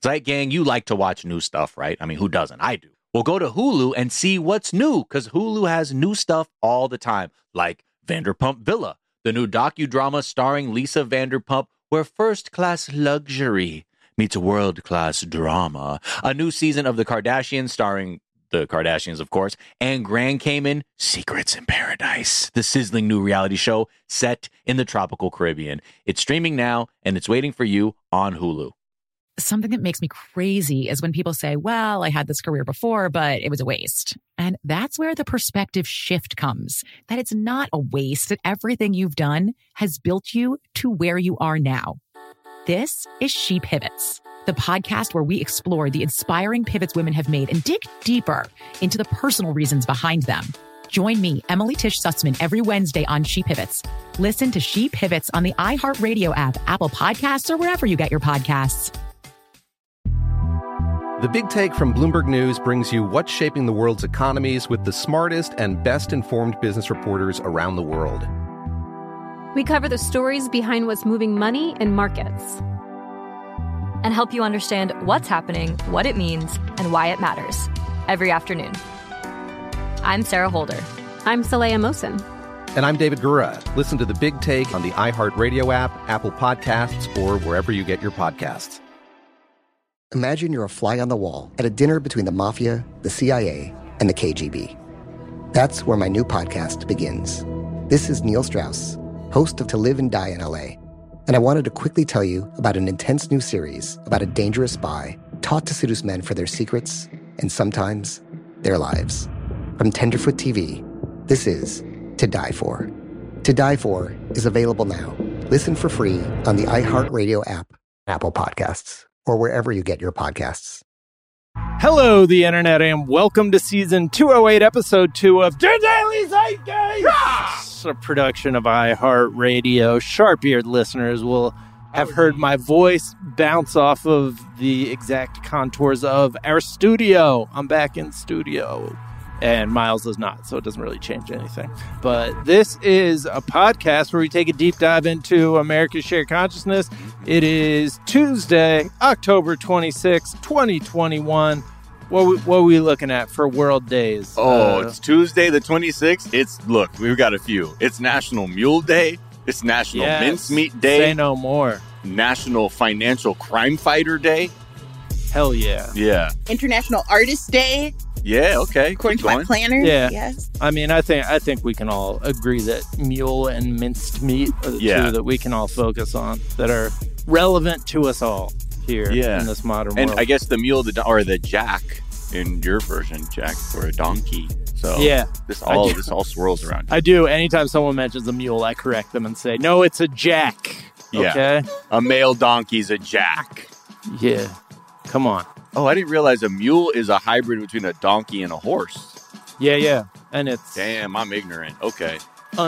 Zeit Gang, you like to watch new stuff, right? I mean, who doesn't? I do. Well, go to Hulu and see what's new, because Hulu has new stuff all the time, like Vanderpump Villa, the new docudrama starring Lisa Vanderpump, where first-class luxury meets world-class drama. A new season of The Kardashians starring the Kardashians, of course, and Grand Cayman, Secrets in Paradise, the sizzling new reality show set in the tropical Caribbean. It's streaming now, and it's waiting for you on Hulu. Something that makes me crazy is when people say, well, I had this career before, but it was a waste. And that's where the perspective shift comes, that it's not a waste, that everything you've done has built you to where you are now. This is She Pivots, the podcast where we explore the inspiring pivots women have made and dig deeper into the personal reasons behind them. Join me, Emily Tish Sussman, every Wednesday on She Pivots. Listen to She Pivots on the iHeartRadio app, Apple Podcasts, or wherever you get your podcasts. The Big Take from Bloomberg News brings you what's shaping the world's economies with the smartest and best-informed business reporters around the world. We cover the stories behind what's moving money and markets, and help you understand what's happening, what it means, and why it matters every afternoon. I'm Sarah Holder. I'm Saleha Mohsin. And I'm David Gura. Listen to The Big Take on the iHeartRadio app, Apple Podcasts, or wherever you get your podcasts. Imagine you're a fly on the wall at a dinner between the mafia, the CIA, and the KGB. That's where my new podcast begins. This is Neil Strauss, host of To Live and Die in LA. And I wanted to quickly tell you about an intense new series about a dangerous spy taught to seduce men for their secrets and sometimes their lives. From Tenderfoot TV, this is To Die For. To Die For is available now. Listen for free on the iHeartRadio app, Apple Podcasts, or wherever you get your podcasts. Hello, the internet, and welcome to season 208, episode 2 of The Daily Zeitgeist, a production of iHeartRadio. Sharp-eared listeners will have heard my voice bounce off of the exact contours of our studio. I'm back in studio, and Miles is not, so it doesn't really change anything. But this is a podcast where we take a deep dive into America's shared consciousness. It is Tuesday, October 26, 2021. What are we looking at for World Days? It's Tuesday the 26th. Look, we've got a few. It's National Mule Day. It's National Mincemeat Day. Say no more. National Financial Crime Fighter Day. Hell yeah. Yeah. International Artist Day. Yeah, okay. According to my planner. Yeah. Yes. I mean, I think we can all agree that mule and minced meat are the two that we can all focus on that are relevant to us all here in this modern world. And I guess the mule or the jack in your version, jack or a donkey. So this all swirls around. I do. Anytime someone mentions a mule, I correct them and say, no, it's a jack. Yeah. Okay? A male donkey's a jack. Yeah. Come on. Oh, I didn't realize a mule is a hybrid between a donkey and a horse. Yeah. And it's... Damn, I'm ignorant. Okay.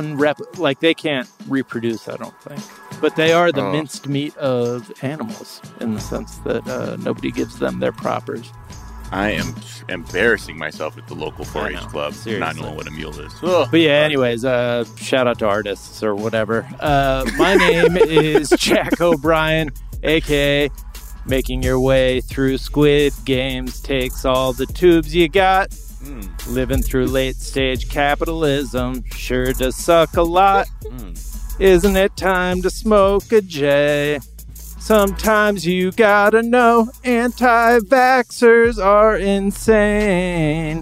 They can't reproduce, I don't think. But they are the minced meat of animals in the sense that nobody gives them their propers. I am embarrassing myself at the local 4-H club, seriously. Not knowing what a mule is. But yeah, anyways, shout out to artists or whatever. My name is Jack O'Brien, a.k.a. Making your way through Squid Games takes all the tubes you got. Living through late-stage capitalism sure does suck a lot. Isn't it time to smoke a J? Sometimes you gotta know anti-vaxxers are insane.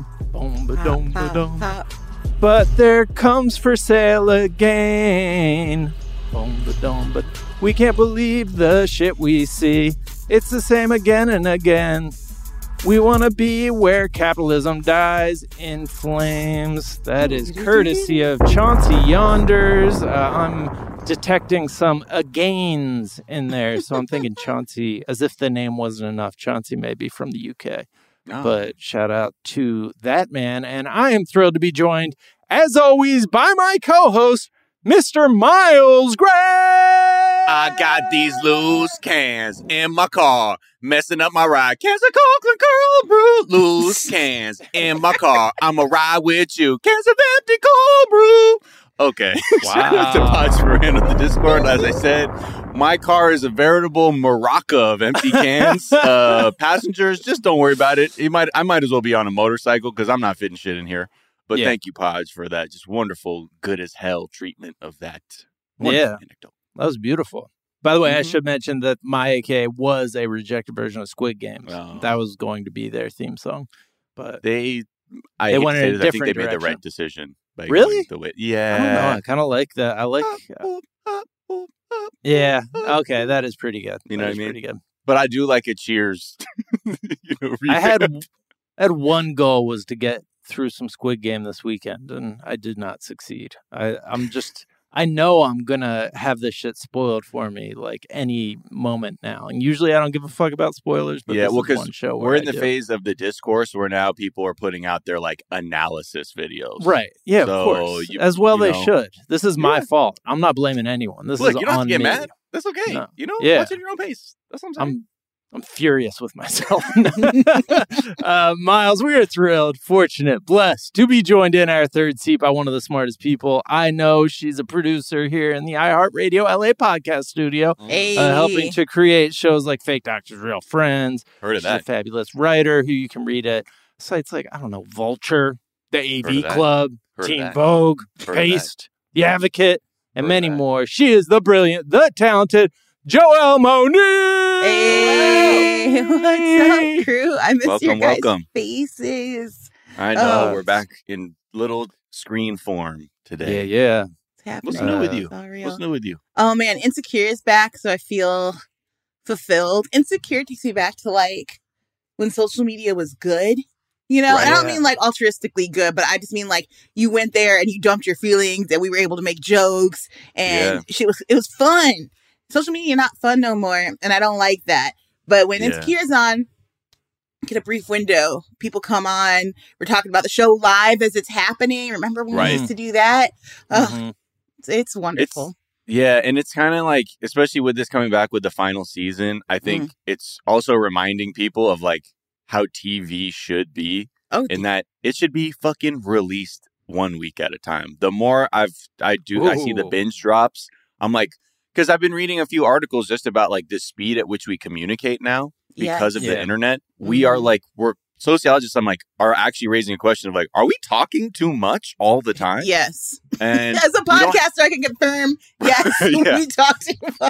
But there comes for sale again. But we can't believe the shit we see. It's the same again and again. We want to be where capitalism dies in flames. That is courtesy of Chauncey Yonders. I'm detecting some agains in there. So I'm thinking Chauncey, as if the name wasn't enough. Chauncey may be from the UK. But shout out to that man. And I am thrilled to be joined, as always, by my co-host, Mr. Miles Gray. I got these loose cans in my car, messing up my ride. Cans of Coke, Curl Brew. Loose cans in my car. I'ma ride with you. Cans of empty cold brew. Okay. Wow. Shout out to Podge Moran of the Discord. As I said, my car is a veritable maraca of empty cans. Passengers, just don't worry about it. I might as well be on a motorcycle because I'm not fitting shit in here. But thank you, Podge, for that just wonderful, good as hell treatment of that wonderful anecdote. That was beautiful. By the way, I should mention that My AKA was a rejected version of Squid Games. Oh. That was going to be their theme song. But They went in a I think different they made the direction. right decision. By Really? going the way. I don't know. Yeah. I kind of like that. I like... Yeah. Okay, that is pretty good. You know That what I is mean? Pretty good. But I do like a Cheers. I had one goal was to get through some Squid Game this weekend, and I did not succeed. I know I'm gonna have this shit spoiled for me like any moment now. And usually I don't give a fuck about spoilers, but this is one show where we're in I the do. phase of the discourse where now people are putting out their like analysis videos. Right. Yeah, So, of course. you- As well you they know. should. This is my fault. I'm not blaming anyone. This Look, is you don't have on to get me. mad. That's okay. No. You know, Yeah. watch at your own pace. That's what I'm saying. I'm furious with myself. Miles, we are thrilled, fortunate, blessed to be joined in our third seat by one of the smartest people I know. She's a producer here in the iHeartRadio LA podcast studio, Hey. helping to create shows like Fake Doctors, Real Friends. Heard of She's a that. fabulous writer who you can read at sites like, I don't know, Vulture, the Heard AV of that. Club, Heard of Teen that. Vogue, Heard of Paste, The Advocate, and Heard of many that. more. She is the brilliant, the talented Joelle Monique! Hey, what's up, crew? I miss your guys' Welcome. faces. I know. Oh. We're back in little screen form today. Yeah. It's happening. What's new with you? It's all real. What's new with you? Oh man, Insecure is back, so I feel fulfilled. Insecure takes me back to like when social media was good. You know, Right. I don't mean like altruistically good, but I just mean like you went there and you dumped your feelings and we were able to make jokes and it was fun. Social media not fun no more, and I don't like that. But when Yeah. Insecure is on, get a brief window. People come on. We're talking about the show live as it's happening. Remember when Right. we used to do that? Oh, Mhm. it's wonderful. Yeah, and it's kind of like, especially with this coming back with the final season, I think it's also reminding people of like how TV should be, Oh, in that it should be fucking released 1 week at a time. The more I see the Ooh. binge drops, I'm like, because I've been reading a few articles just about like the speed at which we communicate now because of the Yeah. internet. We are like, we're sociologists, I'm like, are actually raising a question of like, are we talking too much all the time? yes. And As a we don't- podcaster, I can confirm. Yes, Yeah. we talk too much.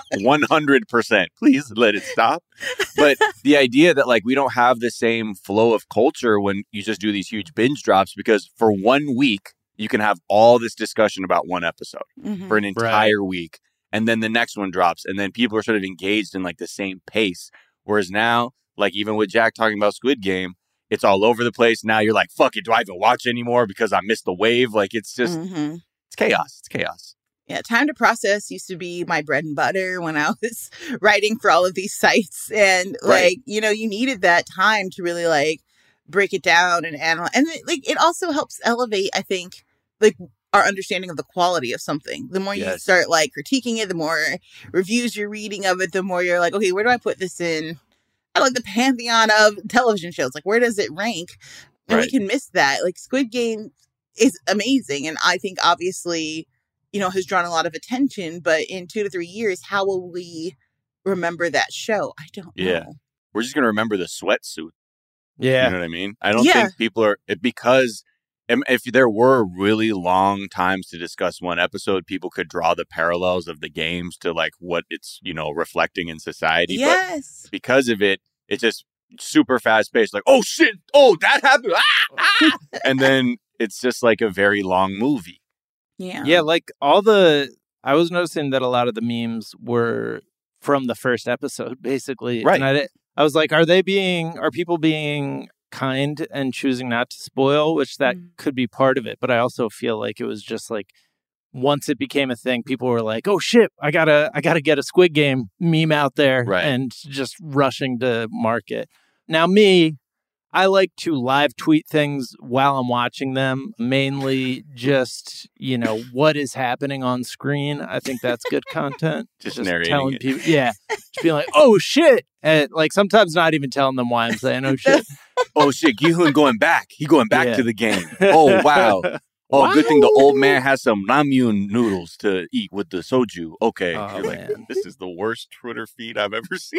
100%. Please let it stop. But the idea that like we don't have the same flow of culture when you just do these huge binge drops, because for 1 week you can have all this discussion about one episode Mhm. for an entire week, and then the next one drops, and then people are sort of engaged in like the same pace. Whereas now, like even with Jack talking about Squid Game, it's all over the place. Now you're like, fuck it, do I even watch anymore because I missed the wave? Like it's just Mhm. it's chaos. It's chaos. Yeah, time to process used to be my bread and butter when I was writing for all of these sites. And Right. like, you know, you needed that time to really like break it down and analyze. And it also helps elevate, I think, like our understanding of the quality of something. The more you Yes. start like critiquing it, the more reviews you're reading of it, the more you're like, okay, where do I put this in? I like the pantheon of television shows. Like, where does it rank? And we Right. can miss that. Like, Squid Game is amazing. And I think obviously, you know, has drawn a lot of attention. But in 2 to 3 years, how will we remember that show? I don't Yeah. know. We're just gonna remember the sweatsuit. Yeah. You know what I mean? I don't Yeah. think people are, because if there were really long times to discuss one episode, people could draw the parallels of the games to like what it's, you know, reflecting in society. Yes. But because of it, it's just super fast paced, like, oh shit, oh, that happened. Ah! And then it's just like a very long movie. Yeah. Yeah, like I was noticing that a lot of the memes were from the first episode, basically. Right. And I was like, are people being kind and choosing not to spoil, which that could be part of it. But I also feel like it was just like, once it became a thing, people were like, oh shit, I gotta get a Squid Game meme out there, Right. and just rushing to market. Now I like to live tweet things while I'm watching them, mainly just, you know, what is happening on screen. I think that's good content. Just narrating telling it. people, just being like, oh shit. And like sometimes not even telling them why I'm saying, oh shit. Oh shit, Gi-hun going back. He going back Yeah. to the game. Oh wow. Oh, Wow. good thing the old man has some ramyun noodles to eat with the soju. Okay. Oh, You're like, man. this is the worst Twitter feed I've ever seen.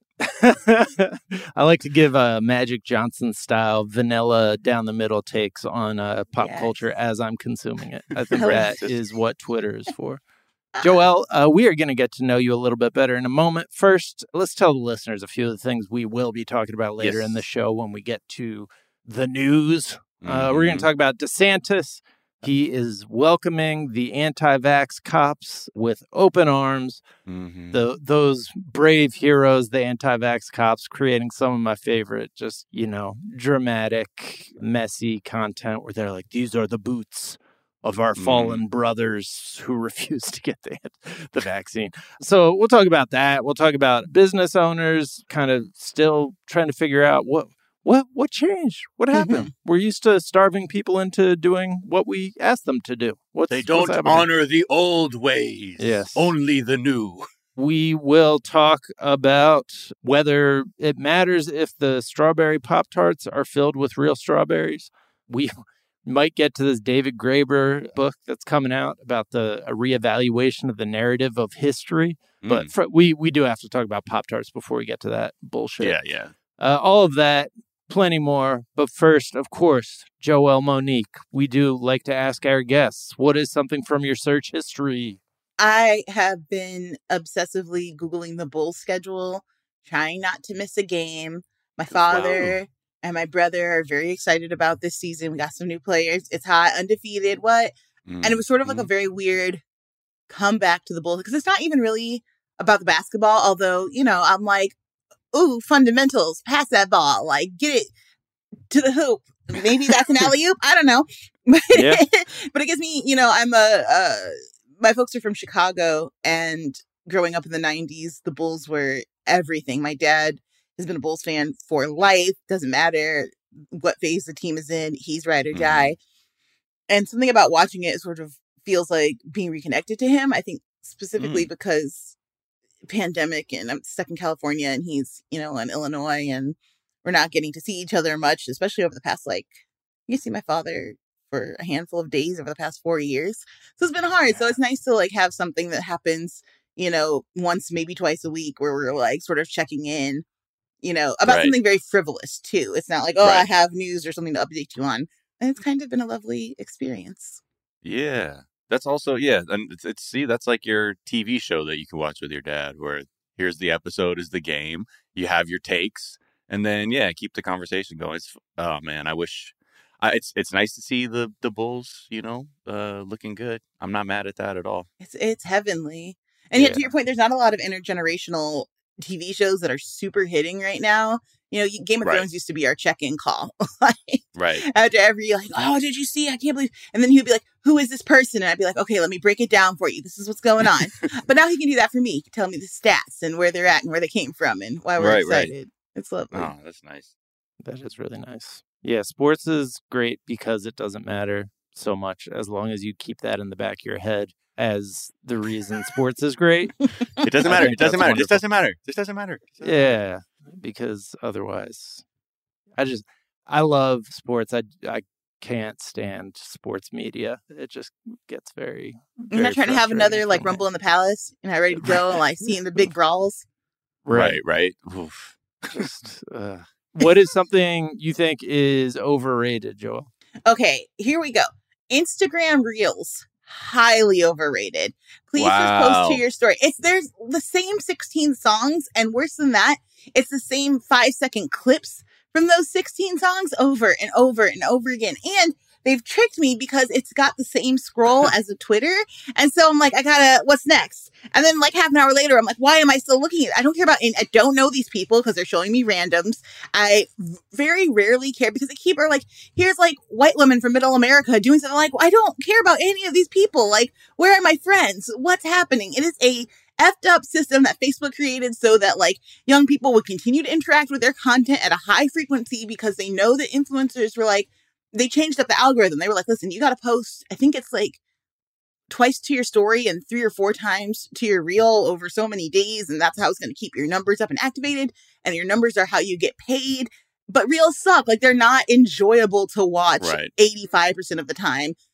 I like to give Magic Johnson style vanilla down the middle takes on pop culture as I'm consuming it. I think that is what Twitter is for. Joelle, we are going to get to know you a little bit better in a moment. First, let's tell the listeners a few of the things we will be talking about later in the show when we get to the news. We're going to talk about DeSantis. He is welcoming the anti-vax cops with open arms. Those brave heroes, the anti-vax cops, creating some of my favorite, just, dramatic, messy content where they're like, these are the boots of our fallen brothers who refuse to get the vaccine. So we'll talk about that. We'll talk about business owners kind of still trying to figure out what changed? What happened? We're used to starving people into doing what we asked them to do. They don't honor the old ways. Yes. Only the new. We will talk about whether it matters if the strawberry Pop-Tarts are filled with real strawberries. We might get to this David Graeber book that's coming out about a reevaluation of the narrative of history. But we do have to talk about Pop-Tarts before we get to that bullshit. Yeah. All of that. Plenty more. But first, of course, Joelle Monique, we do like to ask our guests, what is something from your search history? I have been obsessively Googling the Bulls schedule, trying not to miss a game. My father and my brother are very excited about this season. We got some new players. It's hot, undefeated, And it was sort of like a very weird comeback to the Bulls because it's not even really about the basketball, although, I'm like, ooh, fundamentals, pass that ball, like get it to the hoop. Maybe that's an alley-oop. I don't know. But it gives me, my folks are from Chicago, and growing up in the 90s, the Bulls were everything. My dad has been a Bulls fan for life. Doesn't matter what phase the team is in. He's ride or die. And something about watching it sort of feels like being reconnected to him. I think specifically because pandemic and I'm stuck in California and he's, in Illinois, and we're not getting to see each other much, especially over the past, you see my father for a handful of days over the past 4 years. So it's been hard. So it's nice to have something that happens, once, maybe twice a week where we're sort of checking in, about something very frivolous too. It's not like, I have news or something to update you on. And it's kind of been a lovely experience. Yeah. That's also, and that's like your TV show that you can watch with your dad, where here's the episode is the game, you have your takes, and then, keep the conversation going. Oh, man, I wish, it's nice to see the Bulls, looking good. I'm not mad at that at all. It's heavenly. And yet, to your point, there's not a lot of intergenerational TV shows that are super hitting right now. Game of Thrones used to be our check-in call. After every, oh, did you see? I can't believe. And then he'd be like, who is this person? And I'd be like, okay, let me break it down for you. This is what's going on. But now he can do that for me. He can tell me the stats and where they're at and where they came from and why we're excited. It's lovely. Oh, that's nice. That is really nice. Yeah, sports is great because it doesn't matter so much as long as you keep that in the back of your head as the reason sports is great. It doesn't matter. It doesn't matter. This doesn't matter. This doesn't matter. Yeah, because otherwise, I love sports. I can't stand sports media. It just gets very You're not trying to have another Rumble in the Palace, ready to go and seeing the big brawls. Right. Oof. Just, what is something you think is overrated, Joel? Okay, here we go. Instagram Reels. Highly overrated. Please just post to your story. There's the same 16 songs, and worse than that, it's the same 5-second clips from those 16 songs over and over and over again. And they've tricked me because it's got the same scroll as the Twitter. And so I'm like, what's next? And then half an hour later, I'm like, why am I still looking at it? I don't care about it. I don't know these people because they're showing me randoms. I very rarely care because they keep are here's white women from middle America doing something I don't care about any of these people. Where are my friends? What's happening? It is a effed up system that Facebook created so that young people would continue to interact with their content at a high frequency because they know that influencers were they changed up the algorithm. They were listen, you got to post, I think it's twice to your story and 3 or 4 times to your reel over so many days. And that's how it's going to keep your numbers up and activated. And your numbers are how you get paid. But reels suck. They're not enjoyable to watch 85% of the time.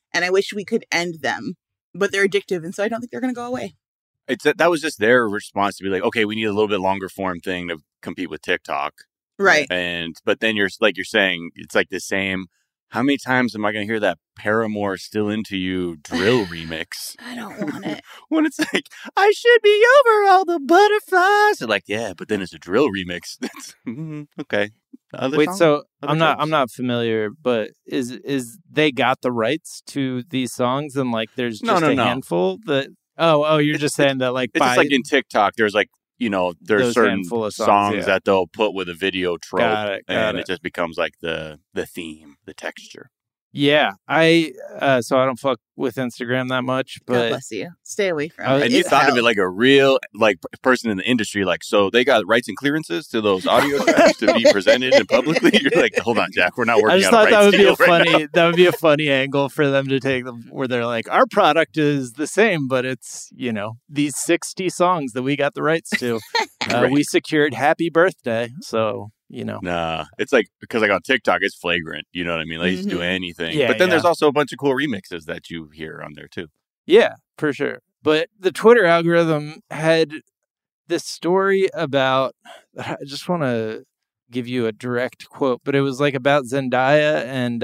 and I wish we could end them, but they're addictive, and so I don't think they're going to go away. That was just their response to be like, okay, we need a little bit longer form thing to compete with TikTok. Right. But then you're saying, it's like the same. How many times am I going to hear that Paramore Still Into You drill remix? I don't want it. When it's like, I should be over all the butterflies. They're like, yeah, but then it's a drill remix. That's okay. Wait, so I'm not familiar, but is they got the rights to these songs and like there's just a handful that you're just saying that like it's just like in TikTok there's like, you know, there's certain songs that they'll put with a video trope and it just becomes like the theme, the texture. Yeah, so I don't fuck with Instagram that much, but God bless you. Stay away from it. And you thought of it like a real person in the industry, like, so they got rights and clearances to those audio tracks to be presented and publicly. You're like, hold on, Jack, we're not working. I just thought that would be a funny angle for them to take them, where they're like, our product is the same, but it's, you know, these 60 songs that we got the rights to. We secured Happy Birthday, so. You know, nah, it's like, because like on TikTok, it's flagrant. You know what I mean? Like, you just do anything. But then there's also a bunch of cool remixes that you hear on there, too. Yeah, for sure. But the Twitter algorithm had this story about, I just want to give you a direct quote, but it was like about Zendaya and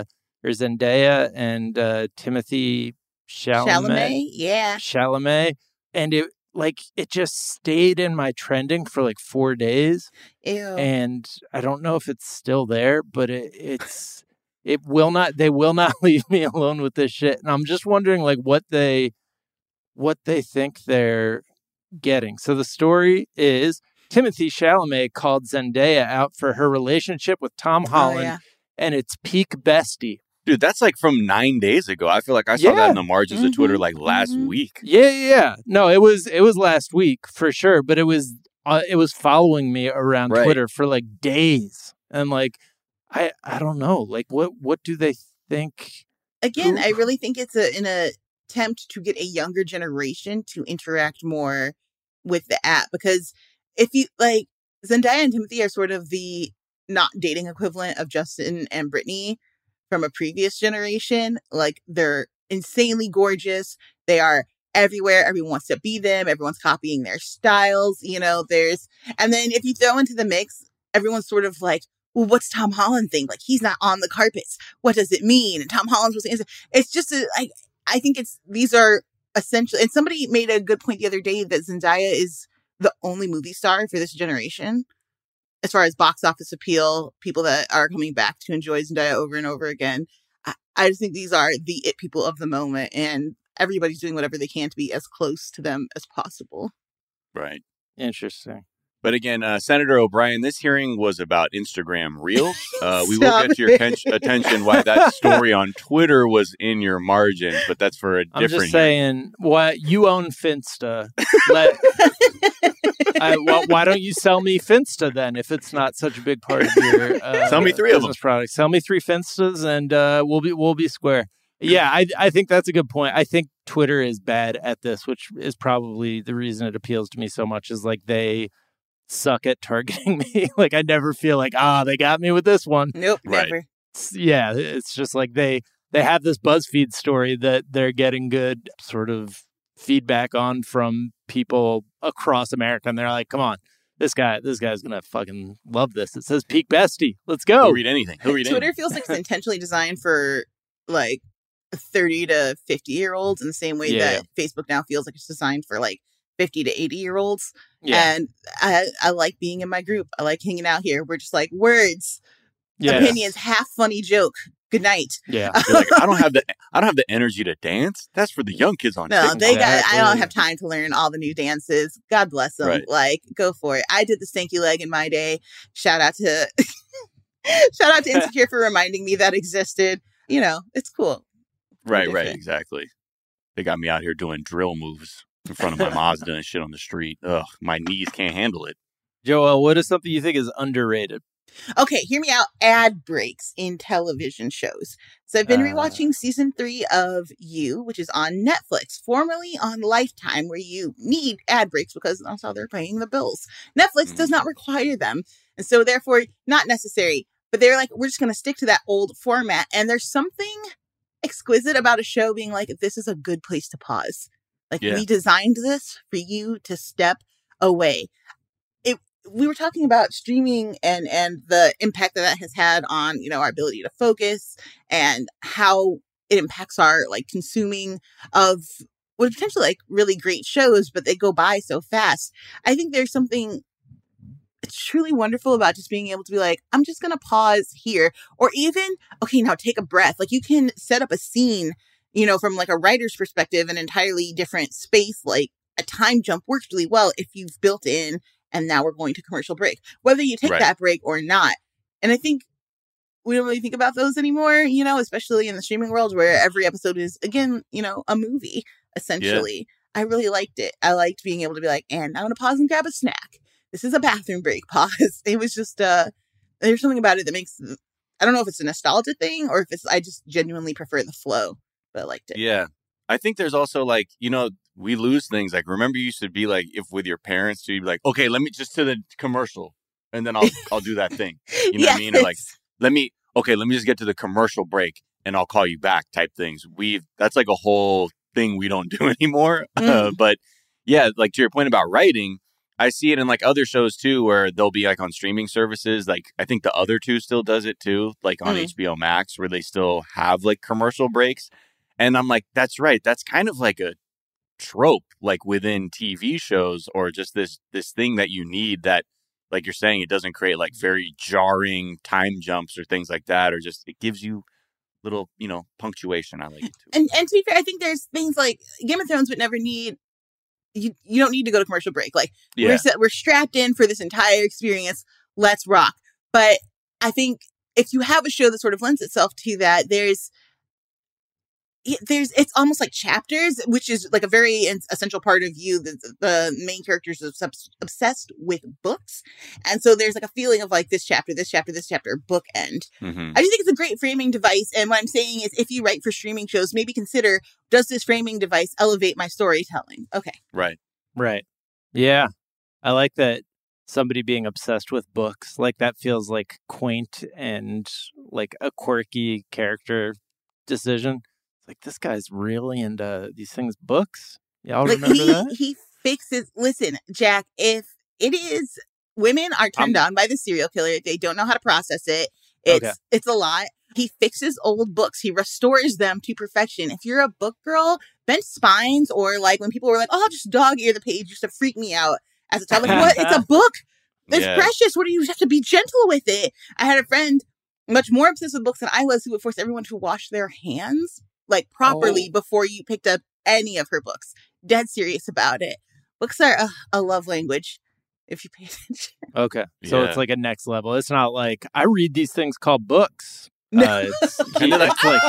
Timothy Chalamet. Yeah. Chalamet. And it just stayed in my trending for like 4 days. Ew. And I don't know if it's still there, but they will not leave me alone with this shit. And I'm just wondering like what they think they're getting. So the story is Timothy Chalamet called Zendaya out for her relationship with Tom Holland and it's peak bestie. Dude, that's like from 9 days ago. I feel like I saw that in the margins of Twitter like last week. Yeah. No, it was last week for sure, but it was following me around Twitter for like days. And like I don't know, like what do they think? Again, I really think it's an attempt to get a younger generation to interact more with the app, because if you like, Zendaya and Timothy are sort of the not dating equivalent of Justin and Britney from a previous generation. Like, they're insanely gorgeous. They are everywhere. Everyone wants to be them. Everyone's copying their styles. You know, and then if you throw into the mix, everyone's sort of like, well, what's Tom Holland think? Like, he's not on the carpets. What does it mean? And Tom Holland's was answer. It's just I think these are essentially, and somebody made a good point the other day that Zendaya is the only movie star for this generation. As far as box office appeal, people that are coming back to enjoy Zendaya over and over again. I just think these are the it people of the moment, and everybody's doing whatever they can to be as close to them as possible. Right. Interesting. But again, Senator O'Brien, this hearing was about Instagram Reels. We will get to your attention why that story on Twitter was in your margins, but that's for a different... I'm just saying, you own Finsta. Why don't you sell me Finsta then, if it's not such a big part of your sell me 3 of them. Product. Sell me 3 Finstas and we'll be square. Yeah, I think that's a good point. I think Twitter is bad at this, which is probably the reason it appeals to me so much, is like they suck at targeting me. Like, I never feel like, they got me with this one. Nope, right. Never. It's just like they have this BuzzFeed story that they're getting good sort of feedback on from people across America, and they're like, come on, this guy's gonna fucking love this. It says peak bestie. Let's go. He'll read anything. Twitter feels like it's intentionally designed for like 30 to 50-year-olds in the same way that Facebook now feels like it's designed for like 50 to 80-year-olds. Yeah. And I like being in my group. I like hanging out here. We're just like, words, opinions, half funny joke. Good night. Yeah. You're like, I don't have the energy to dance. That's for the young kids on TikTok. I don't have time to learn all the new dances. God bless them. Right. Like, go for it. I did the stanky leg in my day. Shout out to Insecure for reminding me that existed. You know, it's cool. Right, exactly. They got me out here doing drill moves in front of my Mazda and shit on the street. Ugh, my knees can't handle it. Joel, what is something you think is underrated? Okay, hear me out. Ad breaks in television shows. So I've been rewatching season 3 of You, which is on Netflix, formerly on Lifetime, where you need ad breaks because that's how they're paying the bills. Netflix does not require them, and so therefore not necessary. But they're like, we're just going to stick to that old format. And there's something exquisite about a show being like, this is a good place to pause. Like, we designed this for you to step away. We were talking about streaming and the impact that has had on, you know, our ability to focus and how it impacts our like consuming of what potentially like really great shows, but they go by so fast. I think there's something truly wonderful about just being able to be like, I'm just going to pause here, or even, okay, now take a breath. Like, you can set up a scene, you know, from like a writer's perspective, an entirely different space. Like, a time jump works really well if you've built in, and now we're going to commercial break, whether you take that break or not. And I think we don't really think about those anymore, you know, especially in the streaming world where every episode is, again, you know, a movie, essentially. I really liked it. I liked being able to be like, and I'm going to pause and grab a snack. This is a bathroom break pause. It was just, there's something about it that makes, I don't know if it's a nostalgia thing or if it's, I just genuinely prefer the flow, but I liked it. Yeah. I think there's also like, you know, we lose things. Like, remember you used to be like, if with your parents, you'd be like, okay, let me just to the commercial and then I'll do that thing. You know what I mean? Or like, let me just get to the commercial break and I'll call you back type things. That's like a whole thing we don't do anymore. But yeah, like to your point about writing, I see it in like other shows too, where they'll be like on streaming services. Like, I think The Other Two still does it too, like on HBO Max, where they still have like commercial breaks. And I'm like, that's right. That's kind of like a trope, like within TV shows, or just this thing that you need that, like you're saying, it doesn't create like very jarring time jumps or things like that, or just it gives you little, you know, punctuation. I like it too. And to be fair, I think there's things like Game of Thrones would never need. You don't need to go to commercial break. Like, we're strapped in for this entire experience. Let's rock. But I think if you have a show that sort of lends itself to that, it's almost like chapters, which is like a very essential part of you. The main characters are obsessed with books. And so there's like a feeling of like this chapter, bookend. I just think it's a great framing device. And what I'm saying is, if you write for streaming shows, maybe consider, does this framing device elevate my storytelling? Okay. Right. Yeah. I like that somebody being obsessed with books. Like, that feels like quaint and like a quirky character decision. Like, this guy's really into these things, books. Y'all like, remember that? He fixes. Listen, Jack, if it is, women are turned on by the serial killer. They don't know how to process it. It's a lot. He fixes old books. He restores them to perfection. If you're a book girl, bent spines, or like when people were like, oh, I'll just dog ear the page just to freak me out as a child. Like, what? It's a book. It's precious. What do you have to be gentle with it? I had a friend much more obsessed with books than I was, who would force everyone to wash their hands like properly before you picked up any of her books. Dead serious about it. Books are a love language, if you pay attention. Okay. So it's like a next level. It's not like, I read these things called books. It's like,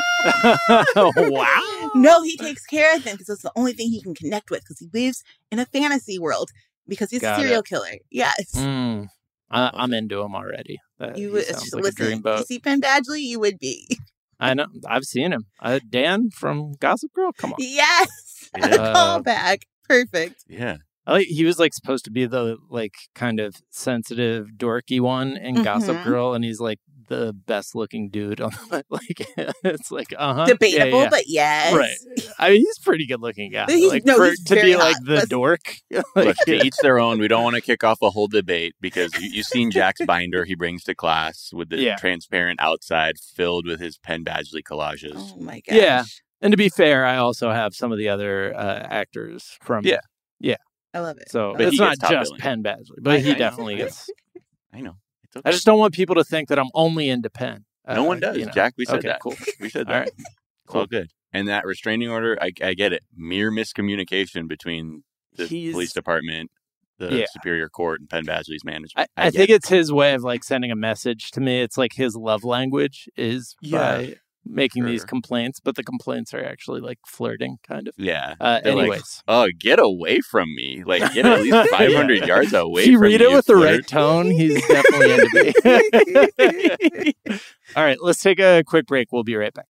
wow. No, he takes care of them because it's the only thing he can connect with, because he lives in a fantasy world, because he's a serial killer. Yes. I'm into him already. You would listen. You see Penn Badgley, you would be. I know. I've seen him. Dan from Gossip Girl. Come on. Yes. Callback. Perfect. Yeah. He was like supposed to be the like kind of sensitive, dorky one in Gossip Girl, and he's like the best looking dude on the, like, it's like debatable, but yes, right. I mean, he's a pretty good looking guy. He's be like the dork. Look, to each their own. We don't want to kick off a whole debate, because you've seen Jack's binder he brings to class with the transparent outside filled with his Penn Badgley collages. Oh my gosh. Yeah, and to be fair, I also have some of the other actors from I love it. So it's not just Penn Badgley, but he definitely gets. I know. It's okay. I just don't want people to think that I'm only into Penn. No one does, Jack. We said that. Cool. We said that. All right. Cool. All good. And that restraining order, I get it. Mere miscommunication between the police department, the Superior Court, and Penn Badgley's management. I think it's his way of like sending a message to me. It's like his love language is by making these complaints, but the complaints are actually like flirting, kind of. Yeah. Anyways. Like, oh, get away from me. Like, get at least 500 yards away from me. If you read it with the flirt. right tone, he's definitely into me. All right, let's take a quick break. We'll be right back.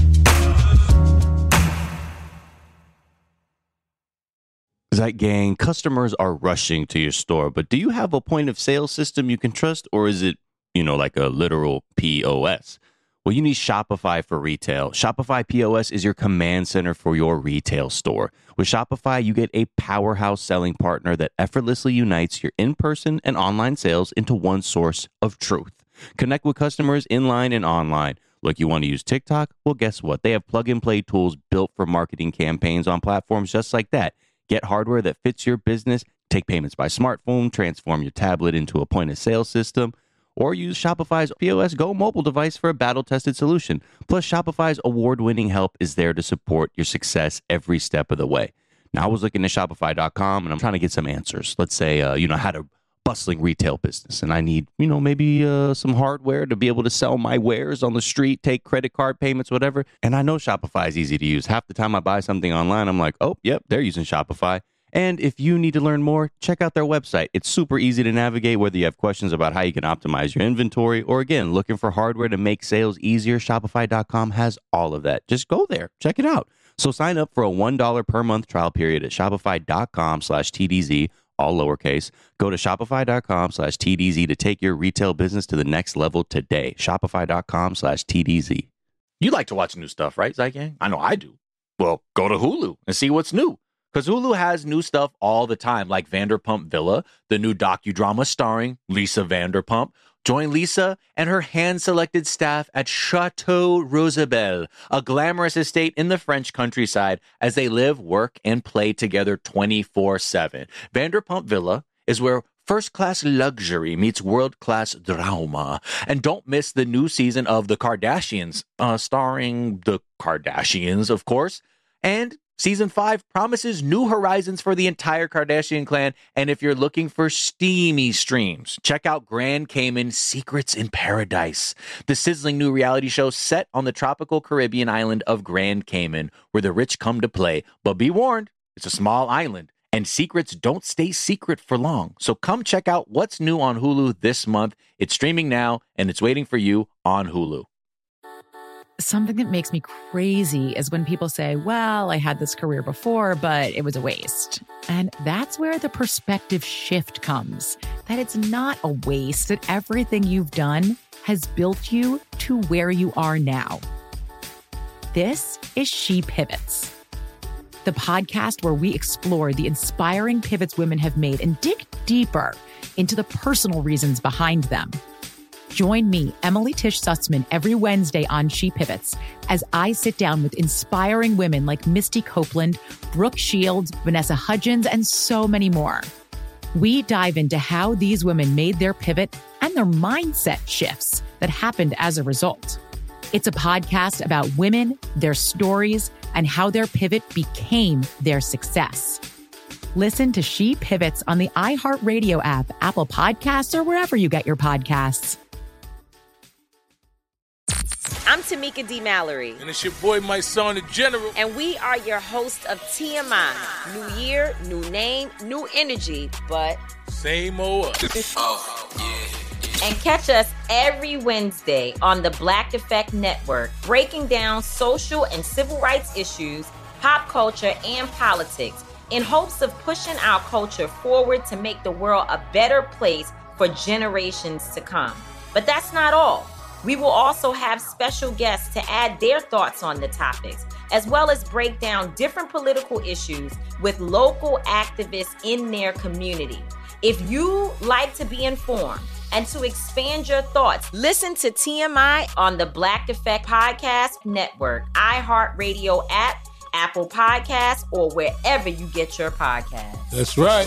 Zeit Gang, customers are rushing to your store, but do you have a point of sale system you can trust, or is it, like a literal POS? Well, you need Shopify for retail. Shopify POS is your command center for your retail store. With Shopify, you get a powerhouse selling partner that effortlessly unites your in-person and online sales into one source of truth. Connect with customers inline and online. Look, you want to use TikTok? Well, guess what? They have plug-and-play tools built for marketing campaigns on platforms just like that. Get hardware that fits your business, take payments by smartphone, transform your tablet into a point-of-sale system, or use Shopify's POS Go mobile device for a battle-tested solution. Plus, Shopify's award-winning help is there to support your success every step of the way. Now, I was looking at Shopify.com, and I'm trying to get some answers. Let's say, I had a bustling retail business, and I need, maybe some hardware to be able to sell my wares on the street, take credit card payments, whatever. And I know Shopify is easy to use. Half the time I buy something online, I'm like, oh, yep, they're using Shopify. And if you need to learn more, check out their website. It's super easy to navigate, whether you have questions about how you can optimize your inventory or, again, looking for hardware to make sales easier. Shopify.com has all of that. Just go there. Check it out. So sign up for a $1 per month trial period at shopify.com/TDZ, all lowercase. Go to shopify.com/TDZ to take your retail business to the next level today. Shopify.com/TDZ. You like to watch new stuff, right, Zygang? I know I do. Well, go to Hulu and see what's new. Because Hulu has new stuff all the time, like Vanderpump Villa, the new docudrama starring Lisa Vanderpump. Join Lisa and her hand-selected staff at Chateau Rosabelle, a glamorous estate in the French countryside, as they live, work, and play together 24/7. Vanderpump Villa is where first-class luxury meets world-class drama. And don't miss the new season of The Kardashians, starring the Kardashians, of course. And Season 5 promises new horizons for the entire Kardashian clan. And if you're looking for steamy streams, check out Grand Cayman Secrets in Paradise, the sizzling new reality show set on the tropical Caribbean island of Grand Cayman, where the rich come to play. But be warned, it's a small island, and secrets don't stay secret for long. So come check out what's new on Hulu this month. It's streaming now, and it's waiting for you on Hulu. Something that makes me crazy is when people say, well, I had this career before, but it was a waste. And that's where the perspective shift comes, that it's not a waste, that everything you've done has built you to where you are now. This is She Pivots, the podcast where we explore the inspiring pivots women have made and dig deeper into the personal reasons behind them. Join me, Emily Tish Sussman, every Wednesday on She Pivots as I sit down with inspiring women like Misty Copeland, Brooke Shields, Vanessa Hudgens, and so many more. We dive into how these women made their pivot and their mindset shifts that happened as a result. It's a podcast about women, their stories, and how their pivot became their success. Listen to She Pivots on the iHeartRadio app, Apple Podcasts, or wherever you get your podcasts. I'm Tamika D. Mallory. And it's your boy, my son, the General. And we are your hosts of TMI. New year, new name, new energy, but same old us. Oh, yeah. And catch us every Wednesday on the Black Effect Network, breaking down social and civil rights issues, pop culture, and politics, in hopes of pushing our culture forward to make the world a better place for generations to come. But that's not all. We will also have special guests to add their thoughts on the topics, as well as break down different political issues with local activists in their community. If you like to be informed and to expand your thoughts, listen to TMI on the Black Effect Podcast Network, iHeartRadio app, Apple Podcasts, or wherever you get your podcasts. That's right.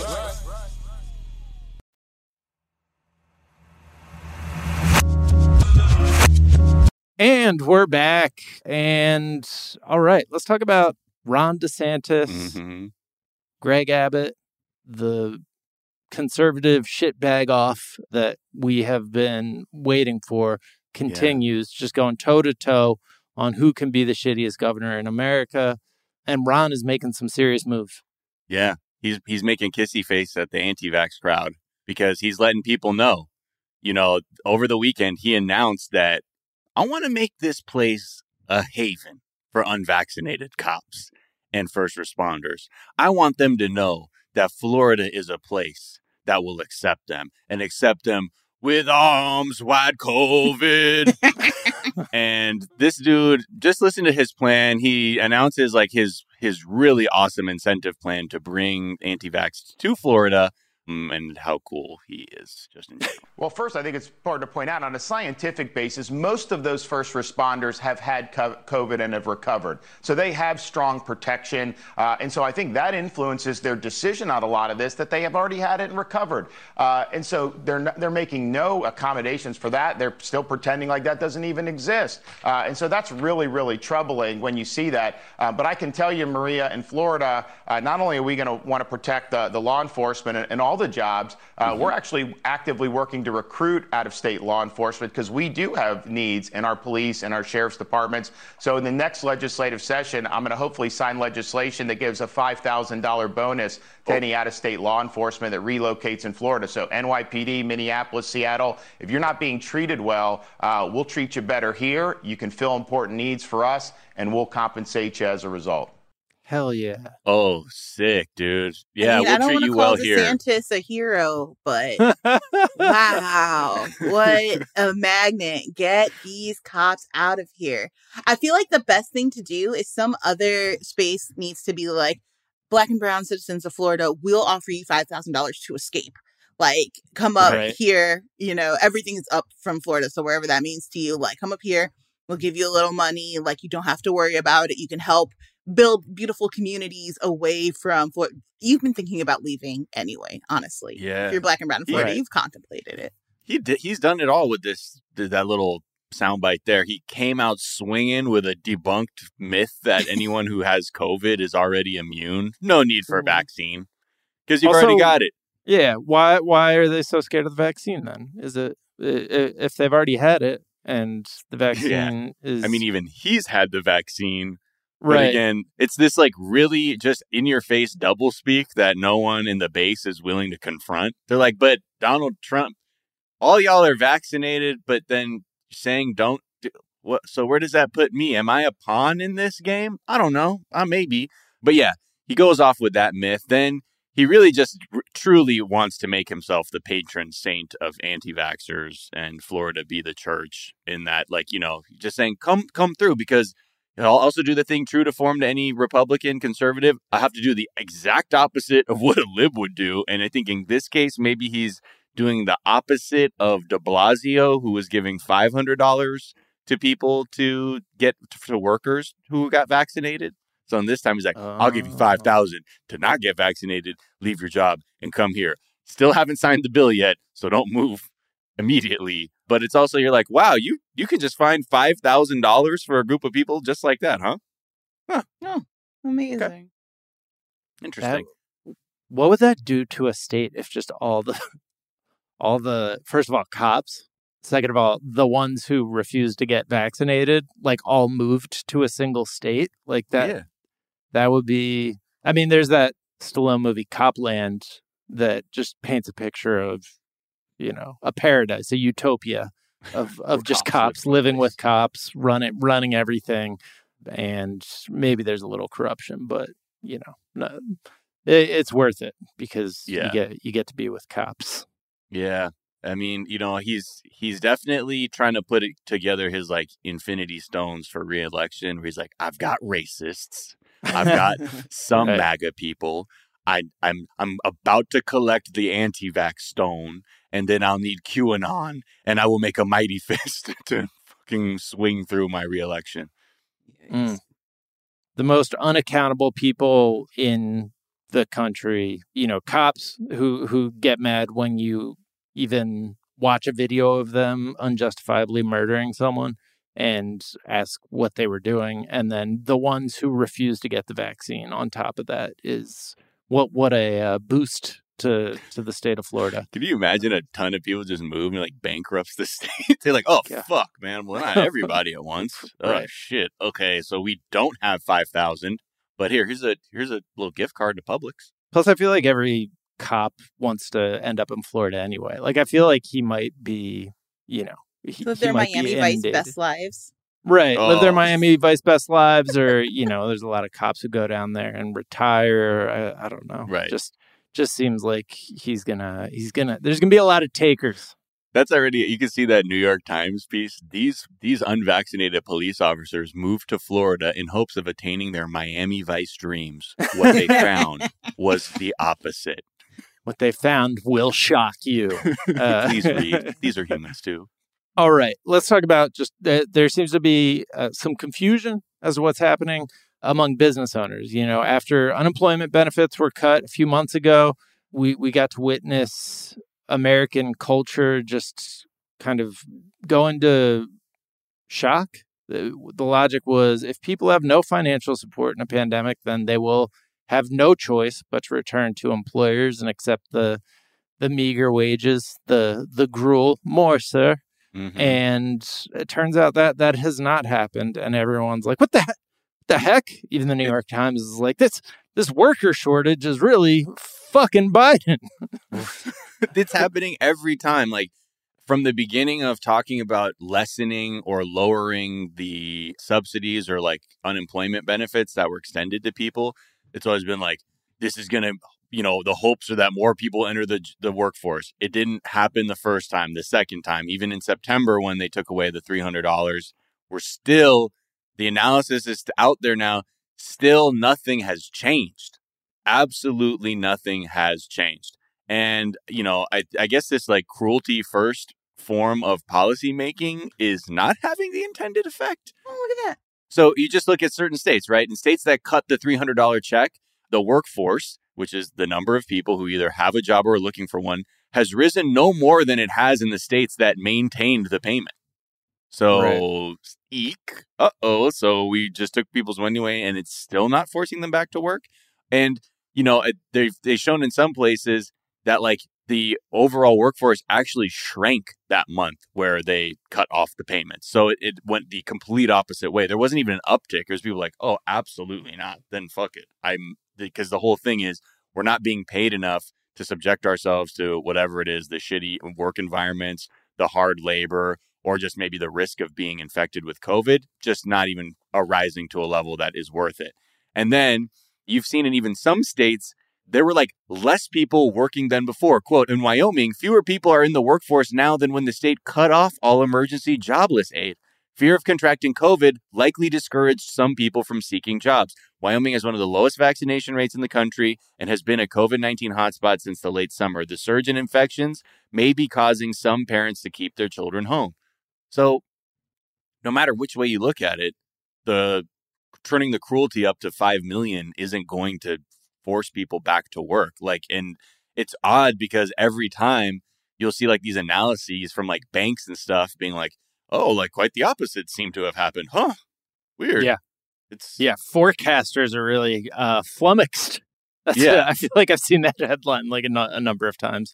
And we're back. And all right, let's talk about Ron DeSantis, Greg Abbott, the conservative shitbag off that we have been waiting for continues, just going toe to toe on who can be the shittiest governor in America. And Ron is making some serious moves. Yeah, he's making kissy face at the anti-vax crowd because he's letting people know. You know, over the weekend, he announced that I want to make this place a haven for unvaccinated cops and first responders. I want them to know that Florida is a place that will accept them and accept them with arms wide COVID. And this dude, just listen to his plan. He announces like his really awesome incentive plan to bring anti-vax to Florida. And how cool he is, just in general. Well, first, I think it's important to point out, on a scientific basis, most of those first responders have had COVID and have recovered. So they have strong protection. And so I think that influences their decision on a lot of this, that they have already had it and recovered. And so they're making no accommodations for that. They're still pretending like that doesn't even exist. And so that's really, really troubling when you see that. But I can tell you, Maria, in Florida, not only are we going to want to protect the law enforcement and all the jobs, we're actually actively working to recruit out-of-state law enforcement because we do have needs in our police and our sheriff's departments. So in the next legislative session, I'm going to hopefully sign legislation that gives a $5,000 bonus to any out-of-state law enforcement that relocates in Florida. So NYPD, Minneapolis, Seattle, if you're not being treated well, we'll treat you better here. You can fill important needs for us, and we'll compensate you as a result. Hell yeah. Oh, sick, dude. Yeah, I mean, we'll treat you well here. I don't want to call DeSantis a hero, but wow, what a magnet. Get these cops out of here. I feel like the best thing to do is some other space needs to be like, Black and brown citizens of Florida will offer you $5,000 to escape. Like, come up here, everything is up from Florida. So wherever that means to you, like, come up here. We'll give you a little money. Like, you don't have to worry about it. You can help build beautiful communities away from Florida. You've been thinking about leaving anyway, honestly. Yeah. If you're Black and brown in Florida, you've contemplated it. He's done it all with that little soundbite there. He came out swinging with a debunked myth that anyone who has COVID is already immune. No need for a vaccine because you've already got it. Yeah. Why are they so scared of the vaccine then? Is it if they've already had it and the vaccine is... I mean, even he's had the vaccine. Right. But again, it's this like really just in your face doublespeak that no one in the base is willing to confront. They're like, but Donald Trump, all y'all are vaccinated, but then saying don't do what? So where does that put me? Am I a pawn in this game? I don't know. Maybe. But yeah, he goes off with that myth. Then he really just truly wants to make himself the patron saint of anti-vaxxers and Florida be the church in that, like, just saying, come through because I'll also do the thing true to form to any Republican conservative. I have to do the exact opposite of what a lib would do. And I think in this case, maybe he's doing the opposite of de Blasio, who was giving $500 to people to get to workers who got vaccinated. So in this time, he's like, I'll give you $5,000 to not get vaccinated, leave your job, and come here. Still haven't signed the bill yet, so don't move immediately. But it's also, you're like, wow, you can just find $5,000 for a group of people just like that, huh? Oh, amazing. Okay. Interesting. What would that do to a state if just all the, first of all, cops, second of all, the ones who refuse to get vaccinated, like all moved to a single state like that? Yeah. That would be, I mean, there's that Stallone movie Copland that just paints a picture of, a paradise, a utopia of just cops living with cops, running everything. And maybe there's a little corruption, but it's worth it because you get to be with cops. Yeah. I mean, he's definitely trying to put it together his like infinity stones for re-election where he's like, I've got racists. I've got some MAGA people. I'm about to collect the anti-vax stone, and then I'll need QAnon, and I will make a mighty fist to fucking swing through my re-election. The most unaccountable people in the country, cops who get mad when you even watch a video of them unjustifiably murdering someone and ask what they were doing. And then the ones who refuse to get the vaccine on top of that is what a boost to the state of Florida. Can you imagine a ton of people just move and like bankrupts the state? They're like, oh, fuck, man. Well, not everybody at once. Oh, shit. Okay, so we don't have 5,000, but here's a little gift card to Publix. Plus, I feel like every cop wants to end up in Florida anyway. Like, I feel like he might be, live their Miami Vice best lives. Right. Live their Miami Vice best lives, or, there's a lot of cops who go down there and retire. I don't know. Right. Just seems like there's gonna be a lot of takers. That's already, you can see that New York Times piece. These unvaccinated police officers moved to Florida in hopes of attaining their Miami Vice dreams. What they found was the opposite. What they found will shock you. Please read. These are humans too. All right. Let's talk about just there seems to be some confusion as to what's happening among business owners. You know, after unemployment benefits were cut a few months ago, we got to witness American culture just kind of go into shock. The logic was if people have no financial support in a pandemic, then they will have no choice but to return to employers and accept the meager wages, the gruel, more, sir. Mm-hmm. And it turns out that has not happened. And everyone's like, what the heck? Even the New York Times is like, this worker shortage is really fucking Biden. It's happening every time. Like from the beginning of talking about lessening or lowering the subsidies or like unemployment benefits that were extended to people, it's always been like, this is going to, the hopes are that more people enter the workforce. It didn't happen the first time, the second time, even in September when they took away the $300. We're still, the analysis is out there now, still nothing has changed. Absolutely nothing has changed. And, I guess this like cruelty first form of policy making is not having the intended effect. Oh, look at that. So you just look at certain states, right? In states that cut the $300 check, the workforce, which is the number of people who either have a job or are looking for one, has risen no more than it has in the states that maintained the payment. So, eek. So we just took people's money away and it's still not forcing them back to work. And, they've shown in some places that like the overall workforce actually shrank that month where they cut off the payments. So it went the complete opposite way. There wasn't even an uptick. There's people like, oh, absolutely not. Then fuck it. Because the whole thing is we're not being paid enough to subject ourselves to whatever it is, the shitty work environments, the hard labor, or just maybe the risk of being infected with COVID, just not even arising to a level that is worth it. And then you've seen in even some states, there were like less people working than before. Quote, in Wyoming, fewer people are in the workforce now than when the state cut off all emergency jobless aid. Fear of contracting COVID likely discouraged some people from seeking jobs. Wyoming has one of the lowest vaccination rates in the country and has been a COVID-19 hotspot since the late summer. The surge in infections may be causing some parents to keep their children home. So no matter which way you look at it, the turning the cruelty up to 5 million isn't going to force people back to work. And it's odd because every time you'll see like these analyses from like banks and stuff being like, oh, like quite the opposite seemed to have happened. Huh? Weird. Yeah. Forecasters are really flummoxed. I feel like I've seen that headline like a number of times.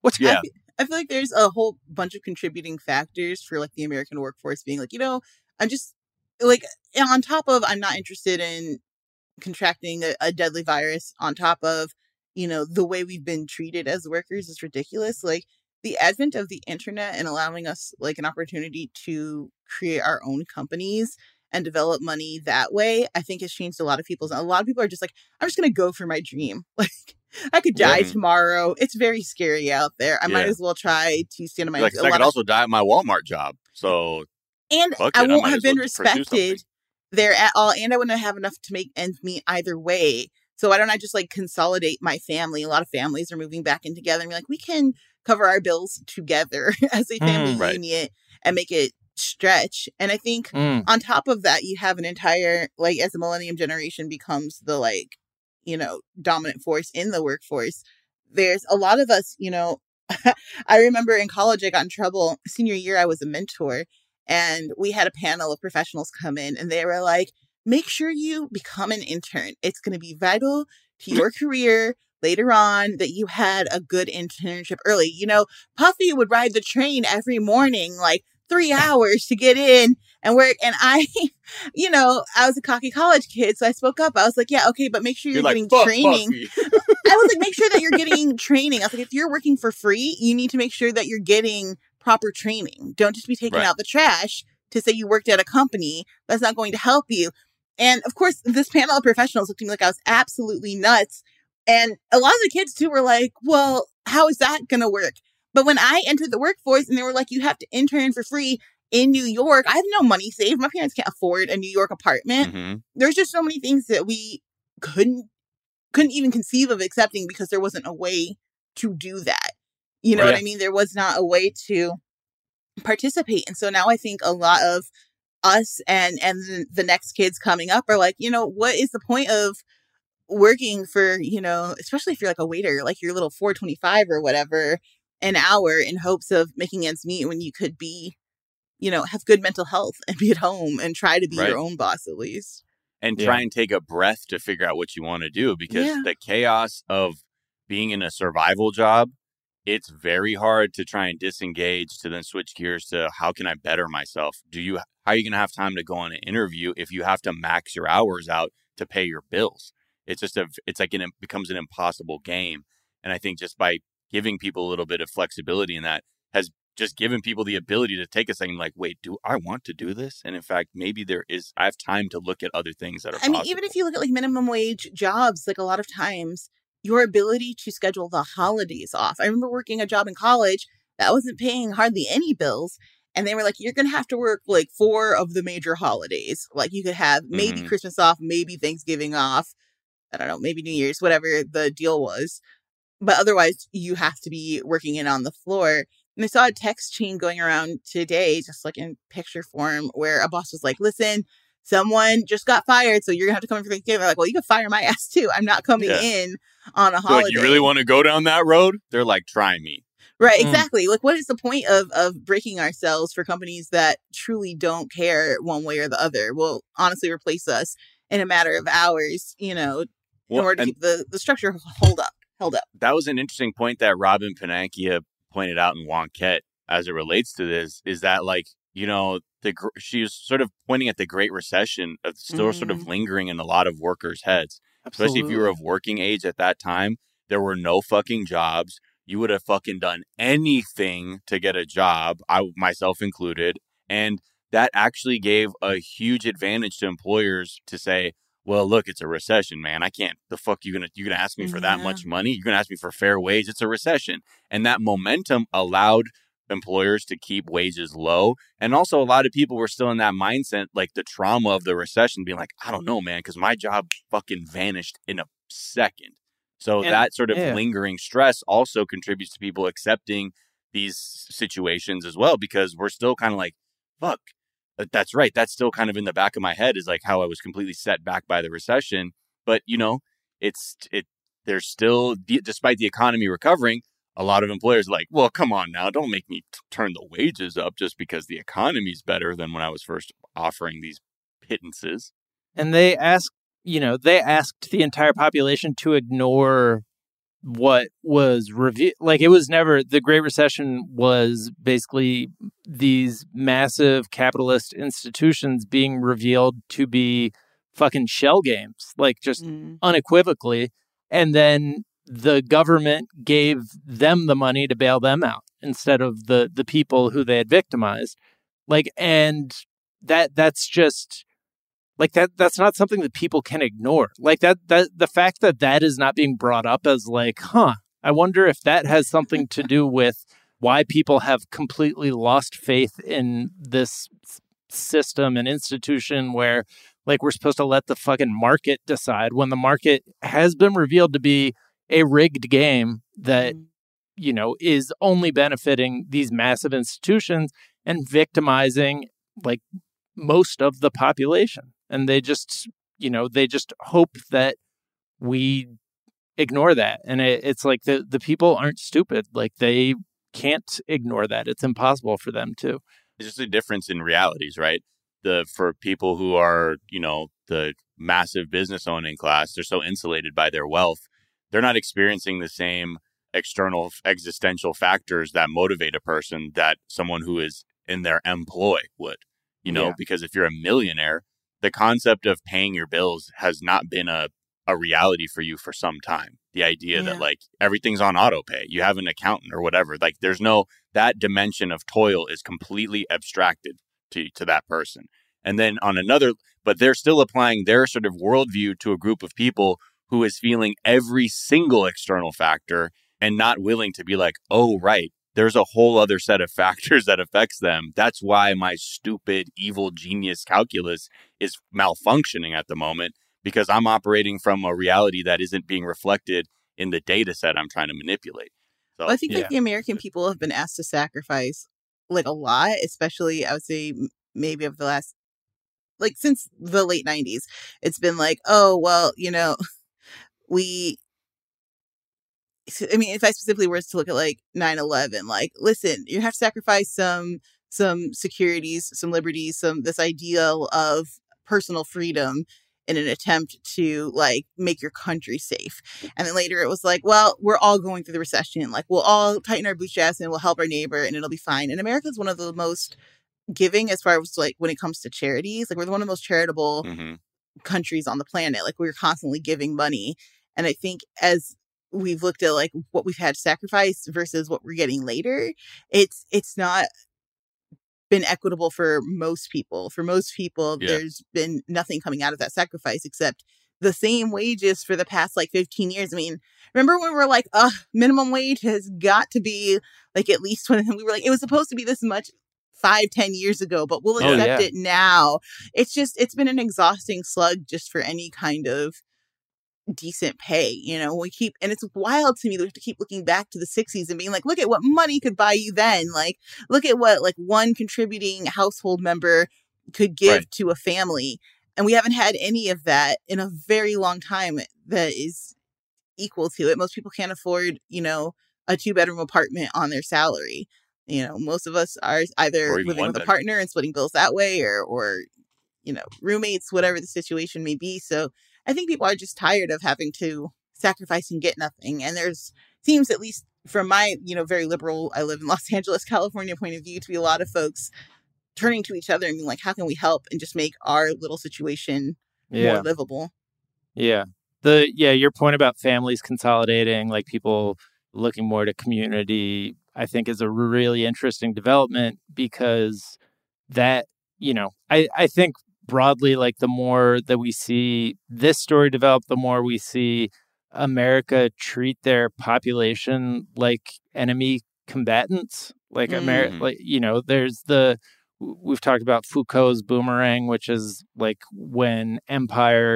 I feel like there's a whole bunch of contributing factors for like the American workforce being like, I'm just like on top of I'm not interested in contracting a deadly virus, on top of, the way we've been treated as workers is ridiculous. Like the advent of the internet and allowing us like an opportunity to create our own companies and develop money that way, I think has changed a lot of people's. A lot of people are just like, I'm just going to go for my dream. Like I could die tomorrow. It's very scary out there. I might as well try to stand on my own. I could also die at my Walmart job. So, and I won't have been respected there at all. And I wouldn't have enough to make ends meet either way. So why don't I just like consolidate my family? A lot of families are moving back in together and be like, we can cover our bills together as a family unit and make it stretch. And I think on top of that, you have an entire, like, as the millennium generation becomes the like, dominant force in the workforce, there's a lot of us, I remember in college, I got in trouble. Senior year, I was a mentor and we had a panel of professionals come in and they were like, make sure you become an intern. It's going to be vital to your career later on that you had a good internship early. Puffy would ride the train every morning, like 3 hours to get in and work. And I was a cocky college kid. So I spoke up. I was like, yeah, okay, but make sure you're getting training. I was like, make sure that you're getting training. I was like, if you're working for free, you need to make sure that you're getting proper training. Don't just be taking out the trash to say you worked at a company. That's not going to help you. And of course, this panel of professionals looked at me like I was absolutely nuts. And a lot of the kids too were like, well, how is that going to work? But when I entered the workforce and they were like, you have to intern for free in New York, I have no money saved. My parents can't afford a New York apartment. Mm-hmm. There's just so many things that we couldn't even conceive of accepting because there wasn't a way to do that. You know what I mean? There was not a way to participate. And so now I think a lot of us and the next kids coming up are like, what is the point of working for, especially if you're like a waiter, like your little $4.25 or whatever an hour in hopes of making ends meet when you could be, have good mental health and be at home and try to be your own boss at least. And try and take a breath to figure out what you want to do, because the chaos of being in a survival job, it's very hard to try and disengage to then switch gears to how can I better myself? How are you going to have time to go on an interview if you have to max your hours out to pay your bills? It becomes an impossible game. And I think just by giving people a little bit of flexibility in that has just given people the ability to take a second, like, wait, do I want to do this? And in fact, maybe I have time to look at other things that are possible. Even if you look at like minimum wage jobs, like a lot of times your ability to schedule the holidays off. I remember working a job in college that wasn't paying hardly any bills. And they were like, you're going to have to work like 4 of the major holidays. Like you could have maybe Christmas off, maybe Thanksgiving off. I don't know, maybe New Year's, whatever the deal was. But otherwise, you have to be working in on the floor. And I saw a text chain going around today, just like in picture form, where a boss was like, listen, someone just got fired, so you're going to have to come in for Thanksgiving. They're like, well, you can fire my ass too. I'm not coming in on a holiday. Like, you really want to go down that road? They're like, try me. Right, exactly. Like, what is the point of breaking ourselves for companies that truly don't care one way or the other? Will honestly replace us in a matter of hours, in order to keep the structure held up. That was an interesting point that Robin Panacchia pointed out in Wonkette as it relates to this, is that, like, she was sort of pointing at the Great Recession, still sort of lingering in a lot of workers' heads. Absolutely. Especially if you were of working age at that time. There were no fucking jobs. You would have fucking done anything to get a job, I myself included. And that actually gave a huge advantage to employers to say, well, look, it's a recession, man. I can't. The fuck you're gonna ask me for that much money? You're gonna ask me for fair wage? It's a recession. And that momentum allowed employers to keep wages low. And also a lot of people were still in that mindset, like the trauma of the recession, being like, I don't know, man, because my job fucking vanished in a second. So that sort of lingering stress also contributes to people accepting these situations as well, because we're still kind of like, fuck, that's right. That's still kind of in the back of my head, is like how I was completely set back by the recession. But, there's still, despite the economy recovering, a lot of employers are like, well, come on now, don't make me turn the wages up just because the economy's better than when I was first offering these pittances. And they asked the entire population to ignore what was revealed. Like, it was never, the Great Recession was basically these massive capitalist institutions being revealed to be fucking shell games, like just unequivocally. And then the government gave them the money to bail them out instead of the people who they had victimized. Like, and that's just like that's not something that people can ignore. Like that the fact that is not being brought up as like, I wonder if that has something to do with why people have completely lost faith in this system and institution where, like, we're supposed to let the fucking market decide, when the market has been revealed to be a rigged game that, is only benefiting these massive institutions and victimizing, like, most of the population. And they just hope that we ignore that. And it's like the people aren't stupid. Like, they can't ignore that. It's impossible for them to. It's just a difference in realities, right? For people who are, the massive business owning class, they're so insulated by their wealth. They're not experiencing the same external existential factors that motivate a person that someone who is in their employ would, because if you're a millionaire, the concept of paying your bills has not been a reality for you for some time. The idea that, like, everything's on auto pay, you have an accountant or whatever, like, there's that dimension of toil is completely abstracted to that person. And then but they're still applying their sort of worldview to a group of people who is feeling every single external factor and not willing to be like, oh, right, there's a whole other set of factors that affects them. That's why my stupid, evil genius calculus is malfunctioning at the moment, because I'm operating from a reality that isn't being reflected in the data set I'm trying to manipulate. So, well, I think like the American people have been asked to sacrifice like a lot, especially I would say maybe of the last, like since the late 90s. It's been like, oh, well, you know, I mean, if I specifically were to look at like 9/11, like, listen, you have to sacrifice some securities, some liberties, this ideal of personal freedom in an attempt to like make your country safe. And then later it was like, well, we're all going through the recession. Like, we'll all tighten our bootstraps and we'll help our neighbor and it'll be fine. And America is one of the most giving as far as like when it comes to charities. Like, we're one of the most charitable countries on the planet. Like, we're constantly giving money. And I think as we've looked at like what we've had to sacrifice versus what we're getting later, it's not been equitable for most people. For most people, there's been nothing coming out of that sacrifice except the same wages for the past like 15 years. I mean, remember when we were like, minimum wage has got to be like at least when we were like, it was supposed to be this much 5-10 years ago, but we'll accept it now. It's been an exhausting slug just for any kind of decent pay, you know. And it's wild to me that we have to keep looking back to the 60s and being like, look at what money could buy you then. Like, look at what like one contributing household member could give to a family. And we haven't had any of that in a very long time that is equal to it. Most people can't afford, you know, a 2-bedroom apartment on their salary. You know, most of us are either living with a partner and splitting bills that way or, you know, roommates, whatever the situation may be. So I think people are just tired of having to sacrifice and get nothing. And seems, at least from my, you know, very liberal, I live in Los Angeles, California point of view, to be a lot of folks turning to each other and being like, how can we help and just make our little situation more livable? Yeah. Your point about families consolidating, like people looking more to community, I think is a really interesting development, because that, you know, I think broadly, like the more that we see this story develop, the more we see America treat their population like enemy combatants. Like like, you know, we've talked about Foucault's boomerang, which is like when empire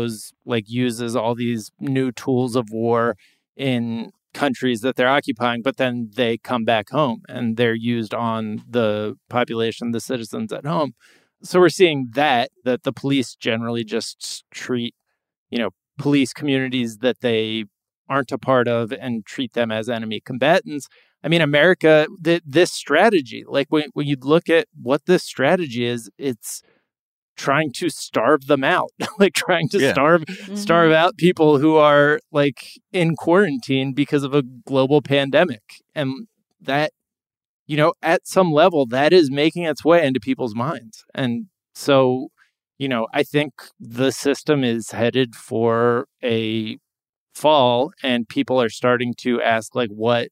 uses all these new tools of war in countries that they're occupying, but then they come back home and they're used on the population, the citizens at home. So we're seeing that the police generally just treat, you know, police communities that they aren't a part of and treat them as enemy combatants. I mean, America, this strategy, like when you look at what this strategy is, it's trying to starve them out, like trying to starve out people who are like in quarantine because of a global pandemic. And that, you know, at some level, that is making its way into people's minds. And so, you know, I think the system is headed for a fall, and people are starting to ask, like, what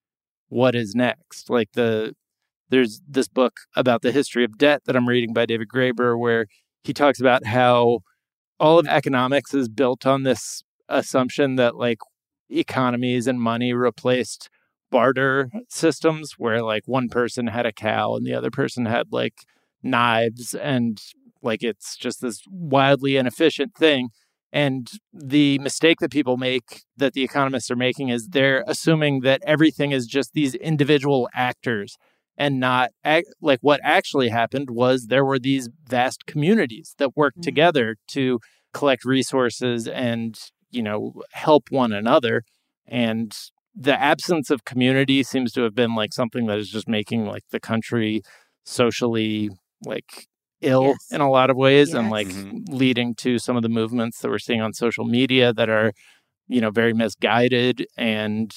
is next? Like, there's this book about the history of debt that I'm reading by David Graeber, where he talks about how all of economics is built on this assumption that, like, economies and money replaced barter systems where like one person had a cow and the other person had like knives, and like it's just this wildly inefficient thing. And the mistake that people make, that the economists are making, is they're assuming that everything is just these individual actors, and not like what actually happened was there were these vast communities that worked together to collect resources and, you know, help one another. And the absence of community seems to have been like something that is just making like the country socially like ill in a lot of ways, and like leading to some of the movements that we're seeing on social media that are, you know, very misguided, and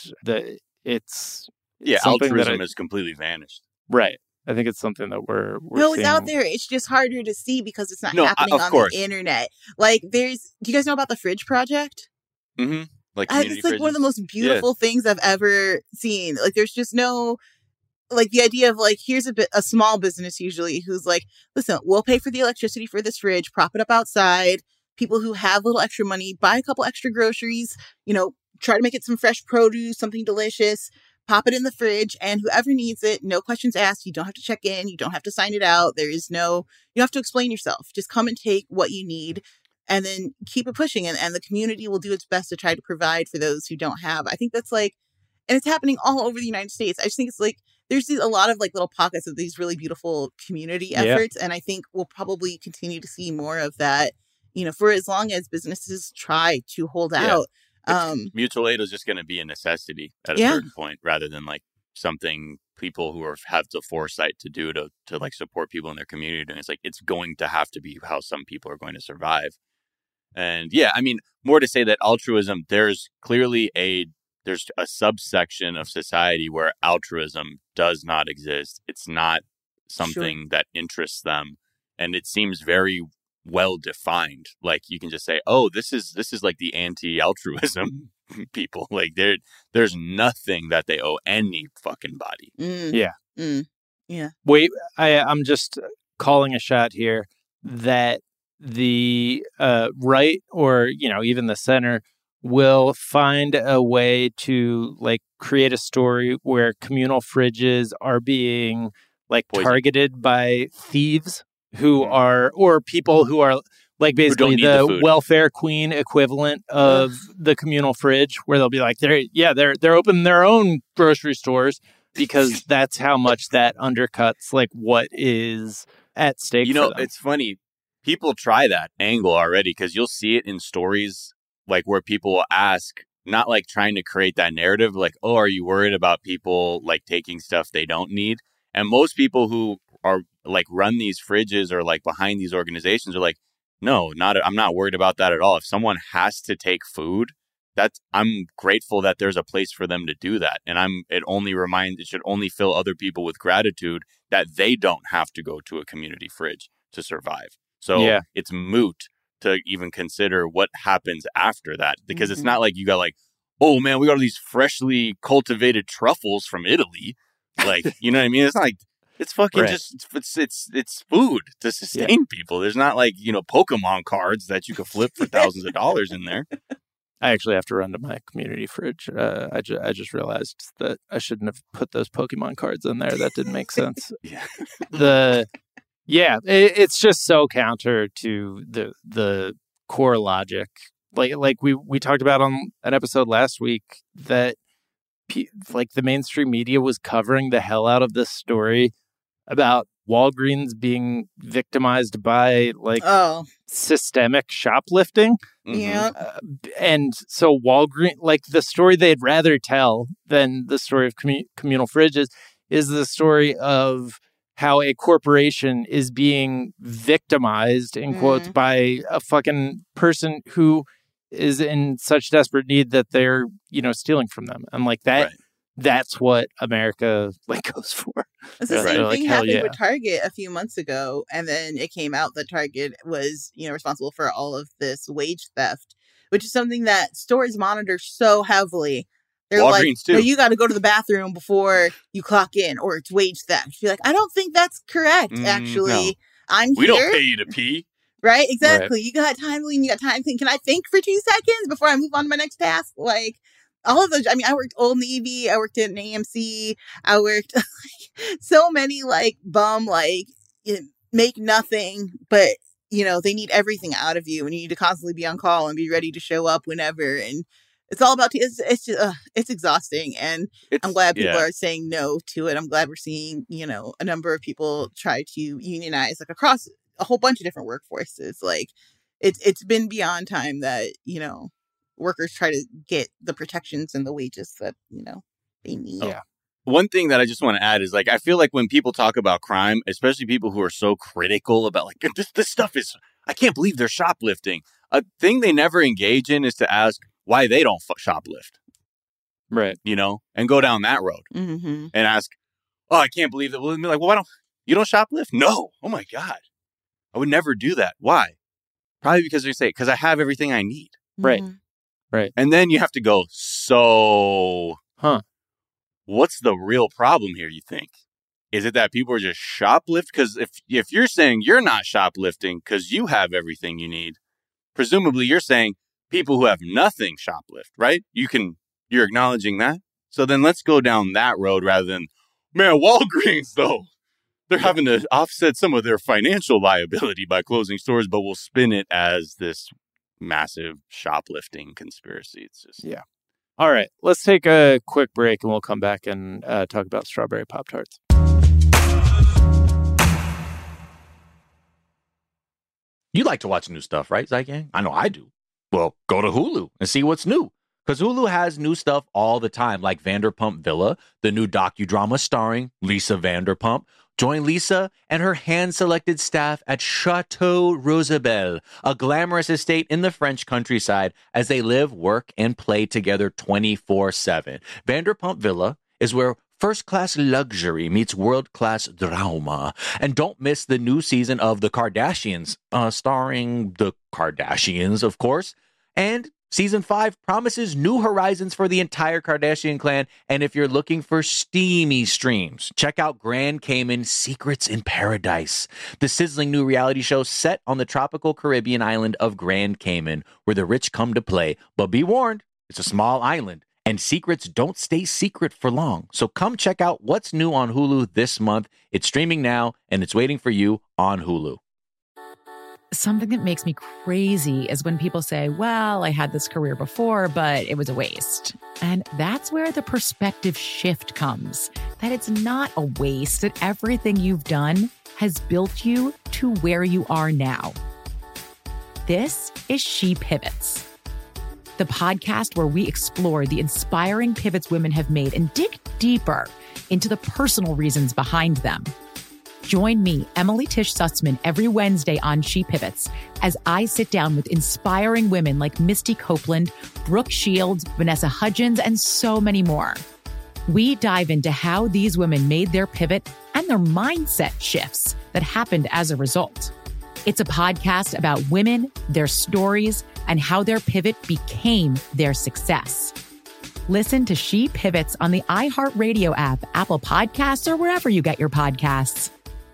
it's altruism has completely vanished. Right. I think it's something that we're no, seeing. It's out there. It's just harder to see because it's not happening on the internet. Like, do you guys know about the Fridge Project? Mm-hmm. Like, it's like one of the most beautiful things I've ever seen. Like, there's just no, like, the idea of like, here's a small business usually who's like, listen, we'll pay for the electricity for this fridge, prop it up outside. People who have a little extra money, buy a couple extra groceries, you know, try to make it some fresh produce, something delicious, pop it in the fridge, and whoever needs it, no questions asked. You don't have to check in. You don't have to sign it out. You don't have to explain yourself. Just come and take what you need and then keep it pushing. And the community will do its best to try to provide for those who don't have. I think that's like, and it's happening all over the United States. I just think it's like, there's a lot of like little pockets of these really beautiful community efforts. And I think we'll probably continue to see more of that, for as long as businesses try to hold out. Mutual aid is just going to be a necessity at a certain point, rather than like something people who have the foresight to do to like support people in their community. And it's like, it's going to have to be how some people are going to survive. And I mean, more to say that altruism, there's clearly there's a subsection of society where altruism does not exist. It's not something that interests them. And it seems very well defined. Like you can just say, oh, this is like the anti-altruism people. Like there's nothing that they owe any fucking body. Yeah. Wait, I'm just calling a shot here that the right, or even the center, will find a way to like create a story where communal fridges are being like targeted by thieves who are, or people who are like basically the welfare queen equivalent of the communal fridge, where they'll be like, they're opening their own grocery stores because that's how much that undercuts like what is at stake. It's funny. People try that angle already, because you'll see it in stories like where people will ask, not like trying to create that narrative, like, oh, are you worried about people like taking stuff they don't need? And most people who are like run these fridges or like behind these organizations are like, no, I'm not worried about that at all. If someone has to take food, I'm grateful that there's a place for them to do that. And it should only fill other people with gratitude that they don't have to go to a community fridge to survive. So it's moot to even consider what happens after that, because it's not like you got like, oh man, we got all these freshly cultivated truffles from Italy. Like, you know what I mean? It's not like, it's fucking it's food to sustain people. There's not like, Pokemon cards that you could flip for thousands of dollars in there. I actually have to run to my community fridge. I just realized that I shouldn't have put those Pokemon cards in there. That didn't make sense. It's just so counter to the core logic. Like we talked about on an episode last week that like the mainstream media was covering the hell out of this story about Walgreens being victimized by like systemic shoplifting. Yeah. And so Walgreens, like the story they'd rather tell than the story of communal fridges is the story of how a corporation is being victimized, in quotes, by a fucking person who is in such desperate need that they're, stealing from them. And like that, that's what America like goes for. It's the same thing happened with Target a few months ago. And then it came out that Target was, responsible for all of this wage theft, which is something that stores monitor so heavily. They're Walgreens like, too. no, you got to go to the bathroom before you clock in, or it's wage theft. You're like, I don't think that's correct, actually. No. We don't pay you to pee. Right? Exactly. Right. You got time to leave, you got time to think. Can I think for 2 seconds before I move on to my next task? Like, all of those. I mean, I worked Old Navy. I worked at an AMC. I worked so many like bum, like make nothing, but they need everything out of you, and you need to constantly be on call and be ready to show up whenever. And it's all about it's just it's exhausting, and I'm glad people are saying no to it. I'm glad we're seeing a number of people try to unionize like across a whole bunch of different workforces. Like it's been beyond time that workers try to get the protections and the wages that they need. Yeah. One thing that I just want to add is like I feel like when people talk about crime, especially people who are so critical about like this stuff is, I can't believe they're shoplifting. A thing they never engage in is to ask why they don't shoplift. Right. And go down that road and ask, oh, I can't believe that. Well, why don't you shoplift? No. Oh my God. I would never do that. Why? Probably because they say, because I have everything I need. Right. Right. And then you have to go, what's the real problem here, you think? Is it that people are just shoplift? Because if you're saying you're not shoplifting because you have everything you need, presumably you're saying people who have nothing shoplift, right? You're acknowledging that? So then let's go down that road rather than, man, Walgreens, though, they're having to offset some of their financial liability by closing stores, but we'll spin it as this massive shoplifting conspiracy. It's just... Yeah. All right. Let's take a quick break and we'll come back and talk about strawberry Pop-Tarts. You like to watch new stuff, right, Zygang? I know I do. Well, go to Hulu and see what's new. Because Hulu has new stuff all the time, like Vanderpump Villa, the new docudrama starring Lisa Vanderpump. Join Lisa and her hand-selected staff at Chateau Rosabelle, a glamorous estate in the French countryside, as they live, work, and play together 24/7. Vanderpump Villa is where first-class luxury meets world-class drama. And don't miss the new season of The Kardashians, starring the Kardashians, of course. And Season 5 promises new horizons for the entire Kardashian clan. And if you're looking for steamy streams, check out Grand Cayman Secrets in Paradise, the sizzling new reality show set on the tropical Caribbean island of Grand Cayman, where the rich come to play. But be warned, it's a small island, and secrets don't stay secret for long. So come check out what's new on Hulu this month. It's streaming now, and it's waiting for you on Hulu. Something that makes me crazy is when people say, well, I had this career before, but it was a waste. And that's where the perspective shift comes, that it's not a waste, that everything you've done has built you to where you are now. This is She Pivots, the podcast where we explore the inspiring pivots women have made and dig deeper into the personal reasons behind them. Join me, Emily Tish Sussman, every Wednesday on She Pivots as I sit down with inspiring women like Misty Copeland, Brooke Shields, Vanessa Hudgens, and so many more. We dive into how these women made their pivot and their mindset shifts that happened as a result. It's a podcast about women, their stories, and how their pivot became their success. Listen to She Pivots on the iHeartRadio app, Apple Podcasts, or wherever you get your podcasts.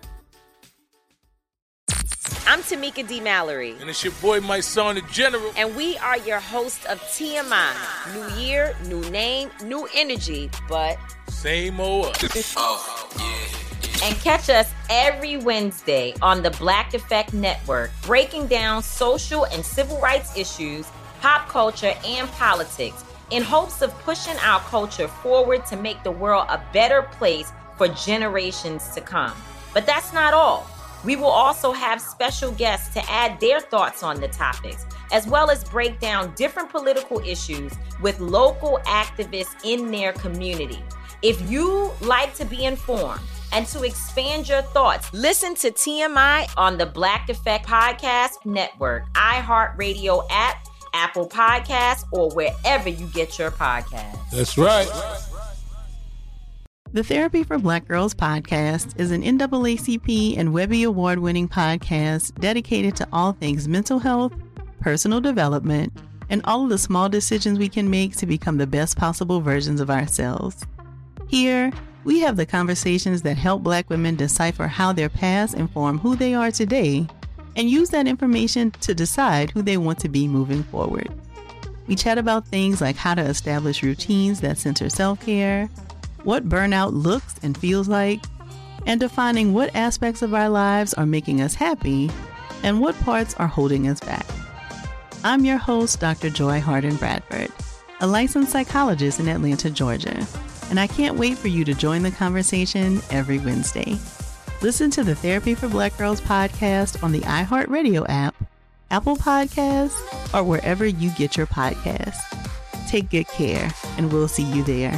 I'm Tamika D. Mallory. And it's your boy, my son, the General. And we are your hosts of TMI. New year, new name, new energy, but same old us. Oh, yeah. And catch us every Wednesday on the Black Effect Network, breaking down social and civil rights issues, pop culture, and politics, in hopes of pushing our culture forward to make the world a better place for generations to come. But that's not all. We will also have special guests to add their thoughts on the topics, as well as break down different political issues with local activists in their community. If you like to be informed and to expand your thoughts, listen to TMI on the Black Effect Podcast Network, iHeartRadio app, Apple Podcasts, or wherever you get your podcasts. That's right. The Therapy for Black Girls podcast is an NAACP and Webby Award-winning podcast dedicated to all things mental health, personal development, and all of the small decisions we can make to become the best possible versions of ourselves. Here, we have the conversations that help Black women decipher how their past inform who they are today and use that information to decide who they want to be moving forward. We chat about things like how to establish routines that center self-care, what burnout looks and feels like, and defining what aspects of our lives are making us happy and what parts are holding us back. I'm your host, Dr. Joy Harden Bradford, a licensed psychologist in Atlanta, Georgia, and I can't wait for you to join the conversation every Wednesday. Listen to the Therapy for Black Girls podcast on the iHeartRadio app, Apple Podcasts, or wherever you get your podcasts. Take good care, and we'll see you there.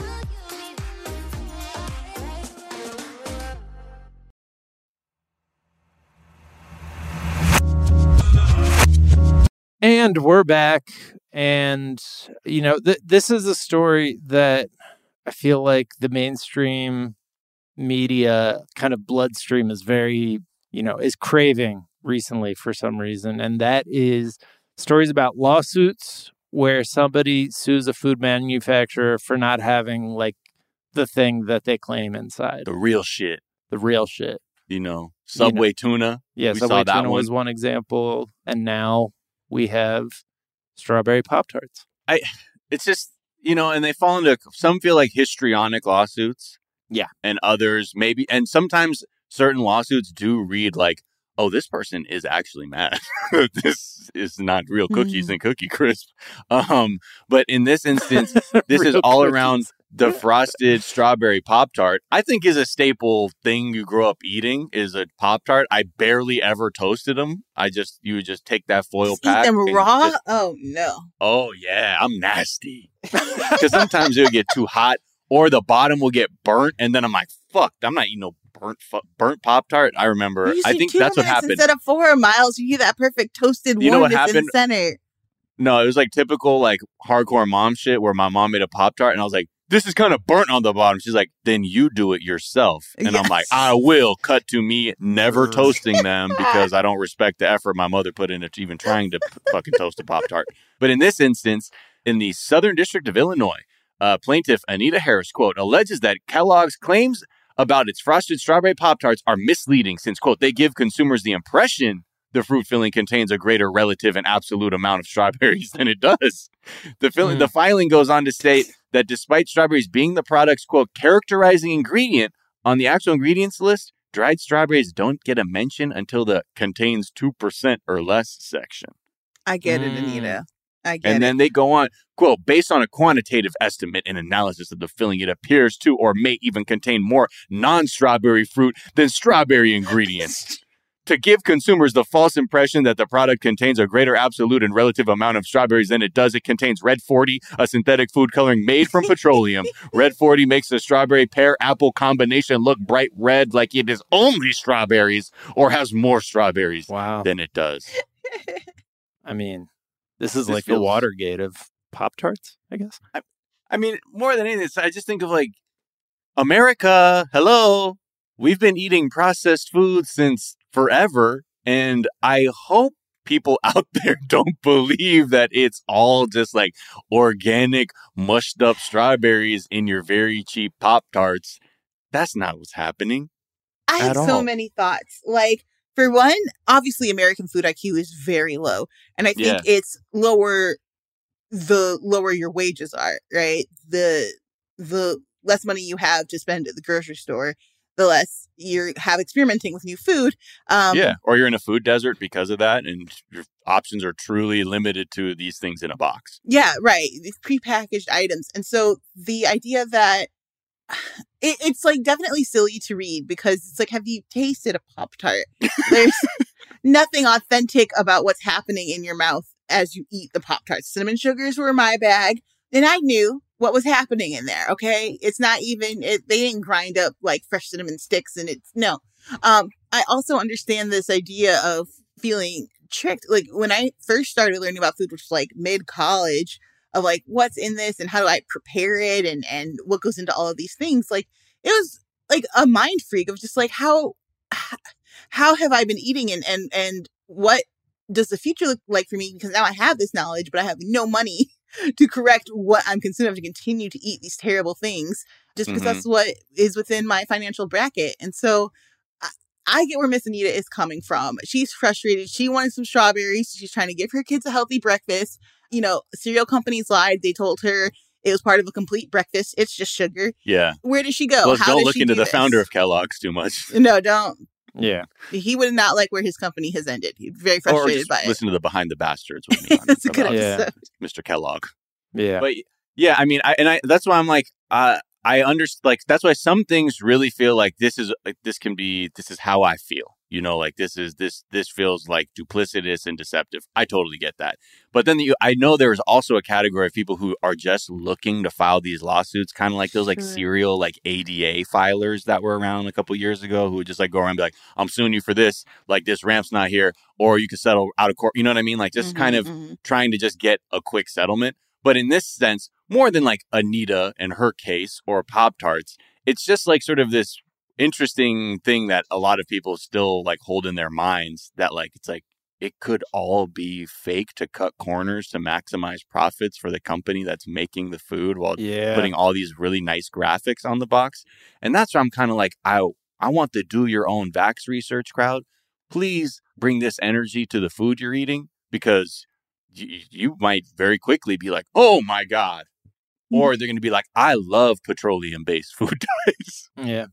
And we're back. And, you know, this is a story that I feel like the mainstream media kind of bloodstream is very, is craving recently for some reason. And that is stories about lawsuits where somebody sues a food manufacturer for not having like the thing that they claim inside. The real shit. Subway tuna. Yeah, Subway tuna was one example. And now we have strawberry Pop-Tarts. It's just, and they fall into, some feel like histrionic lawsuits. Yeah. And others maybe, and sometimes certain lawsuits do read like, oh, this person is actually mad. This is not real cookies and Cookie Crisp. But in this instance, this is all around the frosted strawberry Pop-Tart. I think is a staple thing you grow up eating is a Pop-Tart. I barely ever toasted them. You would just take that foil pack. Eat them raw? Oh, no. Oh, yeah. I'm nasty. Because sometimes it'll get too hot or the bottom will get burnt. And then I'm like, fuck, I'm not eating no burnt Pop-Tart. I remember. I think that's what happened. Instead of 4 miles, you get that perfect toasted warmness in the center. No, it was like typical like hardcore mom shit where my mom made a Pop-Tart and I was like, this is kind of burnt on the bottom. She's like, then you do it yourself. And I'm like, I will. Cut to me never toasting them because I don't respect the effort my mother put into even trying to fucking toast a Pop-Tart. But in this instance, in the Southern District of Illinois, plaintiff Anita Harris, quote, alleges that Kellogg's claims about its frosted strawberry Pop-Tarts are misleading since, quote, they give consumers the impression the fruit filling contains a greater relative and absolute amount of strawberries than it does. The filing goes on to state that despite strawberries being the product's, quote, characterizing ingredient on the actual ingredients list, dried strawberries don't get a mention until the contains 2% or less section. I get it, Anita. And then they go on, quote, based on a quantitative estimate and analysis of the filling, it appears to or may even contain more non-strawberry fruit than strawberry ingredients. To give consumers the false impression that the product contains a greater absolute and relative amount of strawberries than it does, it contains Red 40, a synthetic food coloring made from petroleum. Red 40 makes the strawberry pear-apple combination look bright red like it is only strawberries or has more strawberries than it does. I mean, this is like the Watergate of Pop-Tarts, I guess. I mean, more than anything, I just think of like, America, hello. We've been eating processed food since forever, and I hope people out there don't believe that it's all just like organic, mushed up strawberries in your very cheap Pop-Tarts. That's not what's happening. I have so many thoughts. Like, for one, obviously American food IQ is very low, and I think it's lower the lower your wages are, right? The less money you have to spend at the grocery store, the less you have experimenting with new food. Or you're in a food desert because of that, and your options are truly limited to these things in a box. Yeah, right. These prepackaged items. And so the idea that it's like definitely silly to read because it's like, have you tasted a Pop-Tart? There's nothing authentic about what's happening in your mouth as you eat the Pop-Tarts. Cinnamon sugars were my bag, and I knew what was happening in there. Okay. It's not even, they didn't grind up like fresh cinnamon sticks and no. I also understand this idea of feeling tricked. Like when I first started learning about food, which was like mid-college, of like, what's in this and how do I prepare it and what goes into all of these things. Like it was like a mind freak of just like, how have I been eating and what does the future look like for me? Because now I have this knowledge, but I have no money to correct what I'm consuming, to continue to eat these terrible things just because that's what is within my financial bracket. And so I get where Miss Anita is coming from. She's frustrated. She wanted some strawberries. She's trying to give her kids a healthy breakfast. You know, cereal companies lied. They told her it was part of a complete breakfast. It's just sugar. Yeah. Where does she go? Well, don't look into the founder of Kellogg's too much. No, don't. Yeah. He would not like where his company has ended. He's very frustrated by it. Listen to the Behind the Bastards with me. That's a good episode. Mr. Kellogg. Yeah. But yeah, I mean, that's why I'm like, I understand, like, that's why some things really feel like this is how I feel. You know, like this feels like duplicitous and deceptive. I totally get that. But then I know there's also a category of people who are just looking to file these lawsuits, kind of like those like serial like ADA filers that were around a couple years ago who would just like go around and be like, I'm suing you for this, like this ramp's not here, or you could settle out of court. You know what I mean? Like just kind of trying to just get a quick settlement. But in this sense, more than like Anita and her case or Pop-Tarts, it's just like sort of this interesting thing that a lot of people still like hold in their minds that like it's like it could all be fake to cut corners to maximize profits for the company that's making the food while putting all these really nice graphics on the box. And that's where I'm kind of like, I want the do your own vax research crowd. Please bring this energy to the food you're eating, because you might very quickly be like, oh my God, or they're going to be like, I love petroleum-based food dyes. Yeah.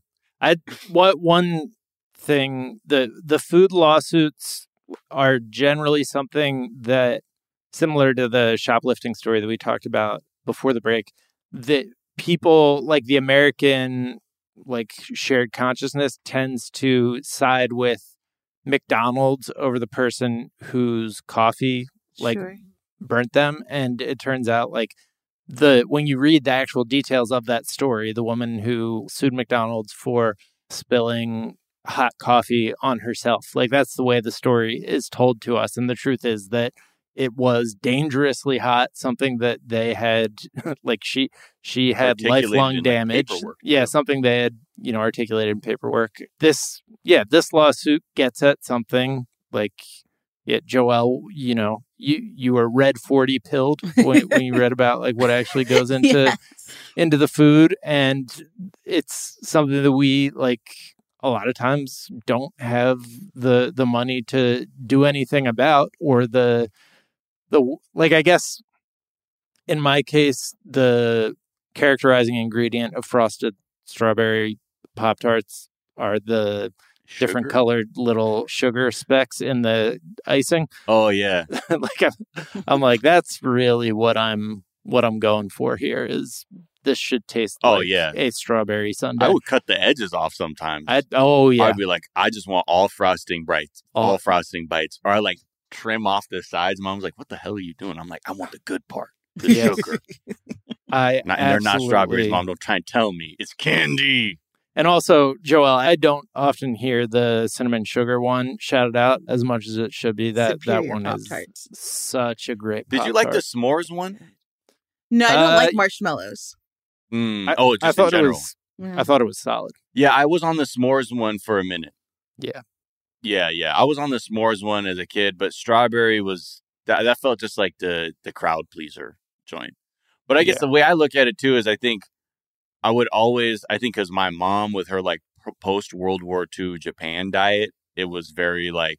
One thing, the food lawsuits are generally something that, similar to the shoplifting story that we talked about before the break, that people like the American like shared consciousness tends to side with McDonald's over the person whose coffee burnt them. And it turns out like when you read the actual details of that story, the woman who sued McDonald's for spilling hot coffee on herself, like that's the way the story is told to us. And the truth is that it was dangerously hot, something that they had, like she had lifelong damage. Yeah, something they had, articulated in paperwork. This lawsuit gets at something like, Joelle, you were red 40 pilled when you read about like what actually goes into into the food, and it's something that we like a lot of times don't have the money to do anything about, or the I guess in my case, the characterizing ingredient of frosted strawberry Pop-Tarts are the different colored little sugar specks in the icing. Oh yeah. I'm like, that's really what I'm going for here. Is this should taste like a strawberry sundae. I would cut the edges off sometimes. I'd be like, I just want all frosting bites, all frosting bites. Or I like trim off the sides. Mom's like, what the hell are you doing? I'm like, I want the good part, the sugar. And they're not strawberries, Mom. Don't try and tell me. It's candy. And also, Joelle, I don't often hear the cinnamon sugar one shouted out as much as it should be. That one Pop-Tarts. Is such a great Pop-Tart. Did you like the s'mores one? No, I don't like marshmallows. I thought it was. I thought it was solid. Yeah, I was on the s'mores one for a minute. Yeah. I was on the s'mores one as a kid, but strawberry was that felt just like the crowd pleaser joint. But I guess the way I look at it too is I think because my mom with her like post World War II Japan diet, it was very like,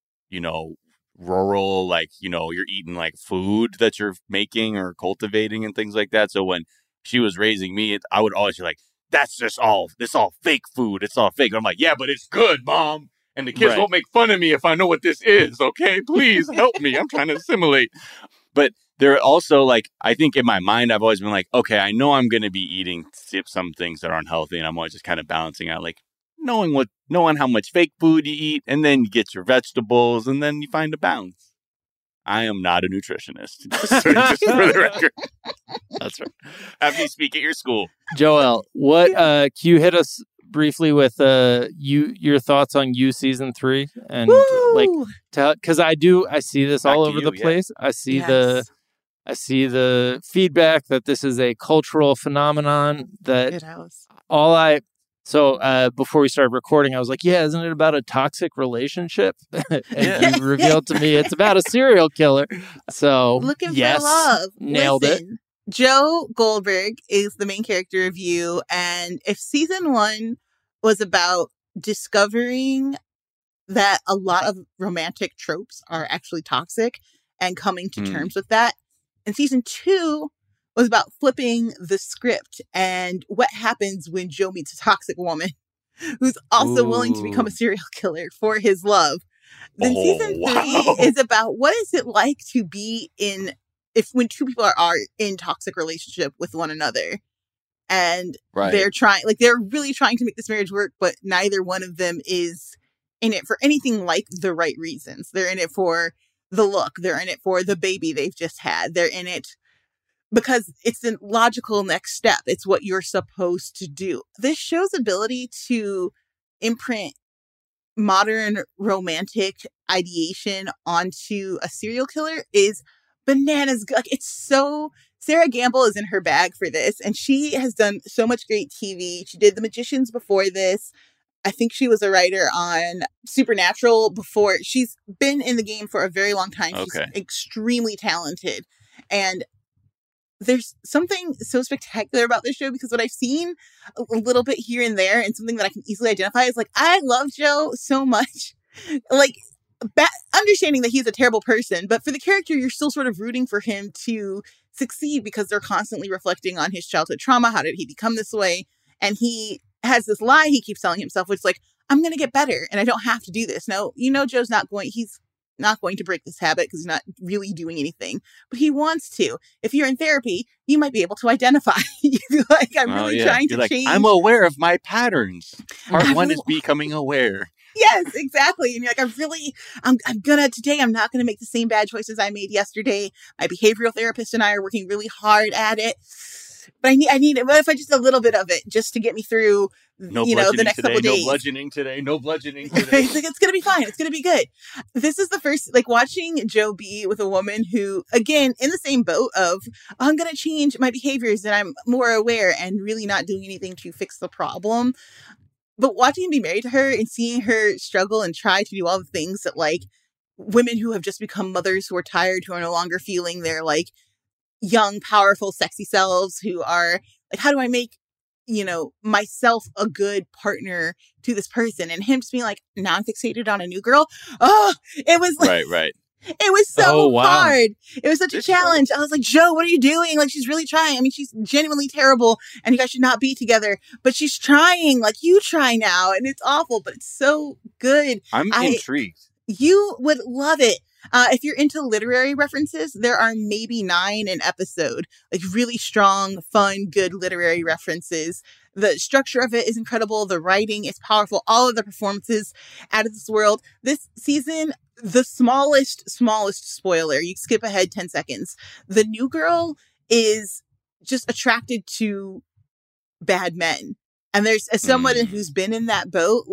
rural, like, you're eating like food that you're making or cultivating and things like that. So when she was raising me, I would always be like, it's all fake food. It's all fake. I'm like, yeah, but it's good, Mom. And the kids won't make fun of me if I know what this is. Okay, please help me. I'm trying to assimilate. But there are also like, I think in my mind, I've always been like, okay, I know I'm going to be eating some things that aren't healthy. And I'm always just kind of balancing out, like knowing how much fake food you eat, and then you get your vegetables, and then you find a balance. I am not a nutritionist, just for the record. That's right. Have me speak at your school. Joelle, what can you hit us briefly with your thoughts on You season 3 and because I see this all over the place. I see the feedback that this is a cultural phenomenon that before we started recording, I was like, yeah, isn't it about a toxic relationship? And you revealed to me it's about a serial killer. So looking for love. Nailed it. Joe Goldberg is the main character of You. And if season 1 was about discovering that a lot of romantic tropes are actually toxic and coming to terms with that, and season 2 was about flipping the script and what happens when Joe meets a toxic woman who's also willing to become a serial killer for his love. Then season 3 is about what is it like to be when two people are in toxic relationship with one another, and they're really trying to make this marriage work, but neither one of them is in it for anything like the right reasons. They're in it for the look. They're in it for the baby they've just had. They're in it because it's the logical next step. It's what you're supposed to do. This show's ability to imprint modern romantic ideation onto a serial killer is bananas. Like, it's so... Sarah Gamble is in her bag for this, and she has done so much great TV. She did The Magicians before this. I think she was a writer on Supernatural before. She's been in the game for a very long time. She's extremely talented. And there's something so spectacular about this show, because what I've seen a little bit here and there, and something that I can easily identify, is like, I love Joe so much. Like, understanding that he's a terrible person, but for the character, you're still sort of rooting for him to succeed because they're constantly reflecting on his childhood trauma. How did he become this way? And he has this lie he keeps telling himself, which is like, I'm going to get better and I don't have to do this. No, Joe's he's not going to break this habit because he's not really doing anything, but he wants to. If you're in therapy, you might be able to identify. You're like, I'm really trying to change. I'm aware of my patterns. Part one is becoming aware. Yes, exactly. And you're like, I'm not going to make the same bad choices I made yesterday. My behavioral therapist and I are working really hard at it. But I need it. What if I just a little bit of it just to get me through, the next couple of days? No bludgeoning today. No bludgeoning today. It's like, it's going to be fine. It's going to be good. This is the first, watching Joe be with a woman who, again, in the same boat of, I'm going to change my behaviors and I'm more aware and really not doing anything to fix the problem. But watching him be married to her and seeing her struggle and try to do all the things that, women who have just become mothers who are tired, who are no longer feeling their, young, powerful, sexy selves, who are how do I make, myself a good partner to this person? And him just being like, now I'm fixated on a new girl. Oh, it was right. It was so hard. It was such a challenge. I was like, Joe, what are you doing? She's really trying. I mean, she's genuinely terrible and you guys should not be together, but she's trying. You try now. And it's awful, but it's so good. I'm intrigued. You would love it. If you're into literary references, there are maybe 9 an episode, really strong, fun, good literary references. The structure of it is incredible. The writing is powerful. All of the performances out of this world. This season, the smallest spoiler, you skip ahead 10 seconds. The new girl is just attracted to bad men. And there's, as someone who's been in that boat,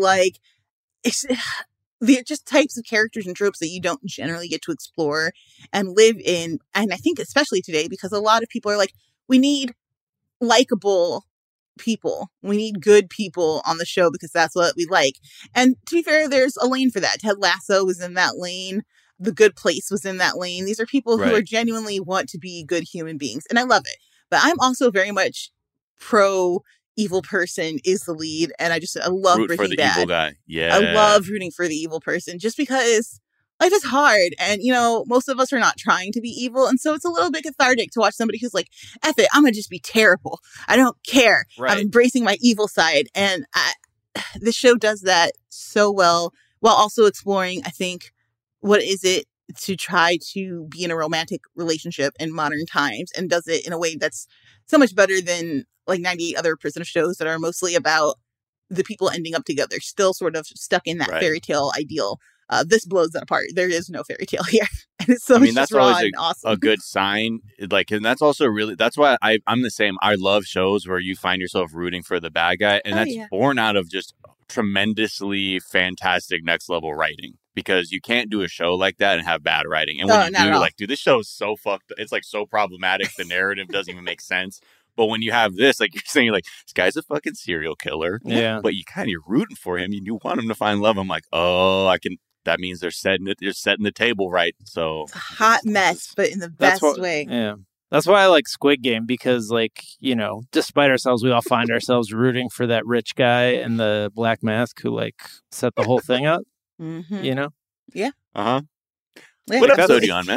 they're just types of characters and tropes that you don't generally get to explore and live in. And I think especially today, because a lot of people are like, we need likable people. We need good people on the show because that's what we like. And to be fair, there's a lane for that. Ted Lasso was in that lane. The Good Place was in that lane. These are people who are genuinely want to be good human beings. And I love it. But I'm also very much pro evil person is the lead. And I love Root Breaking for the Bad. evil guy. Yeah. I love rooting for the evil person just because life is hard. And, most of us are not trying to be evil. And so it's a little bit cathartic to watch somebody who's like, F it, I'm going to just be terrible. I don't care. Right. I'm embracing my evil side. And this show does that so well while also exploring, I think, what is it to try to be in a romantic relationship in modern times, and does it in a way that's so much better than 98 other prisoner shows that are mostly about the people ending up together, still sort of stuck in that fairy tale ideal. This blows that apart. There is no fairy tale here. And it's so that's raw always and awesome. a good sign. And that's also that's why I'm the same. I love shows where you find yourself rooting for the bad guy. And that's born out of just tremendously fantastic next level writing. Because you can't do a show like that and have bad writing. And when you do, you're dude, this show is so fucked. It's so problematic. The narrative doesn't even make sense. But when you have this, you're saying, this guy's a fucking serial killer. Yeah. But you're rooting for him. You want him to find love. I'm like, oh, that means they're setting the table right. So it's a hot mess, but in the best way. Yeah. That's why I like Squid Game, because despite ourselves, we all find ourselves rooting for that rich guy in the black mask who set the whole thing up. Mm-hmm. Yeah. Uh-huh. Yeah. What episode are you on, man?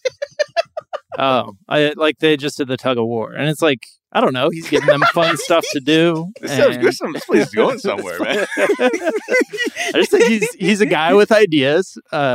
Oh, they just did the tug of war, and it's I don't know. He's giving them fun stuff to do. This sounds good. This place is going somewhere, man. I just think he's a guy with ideas.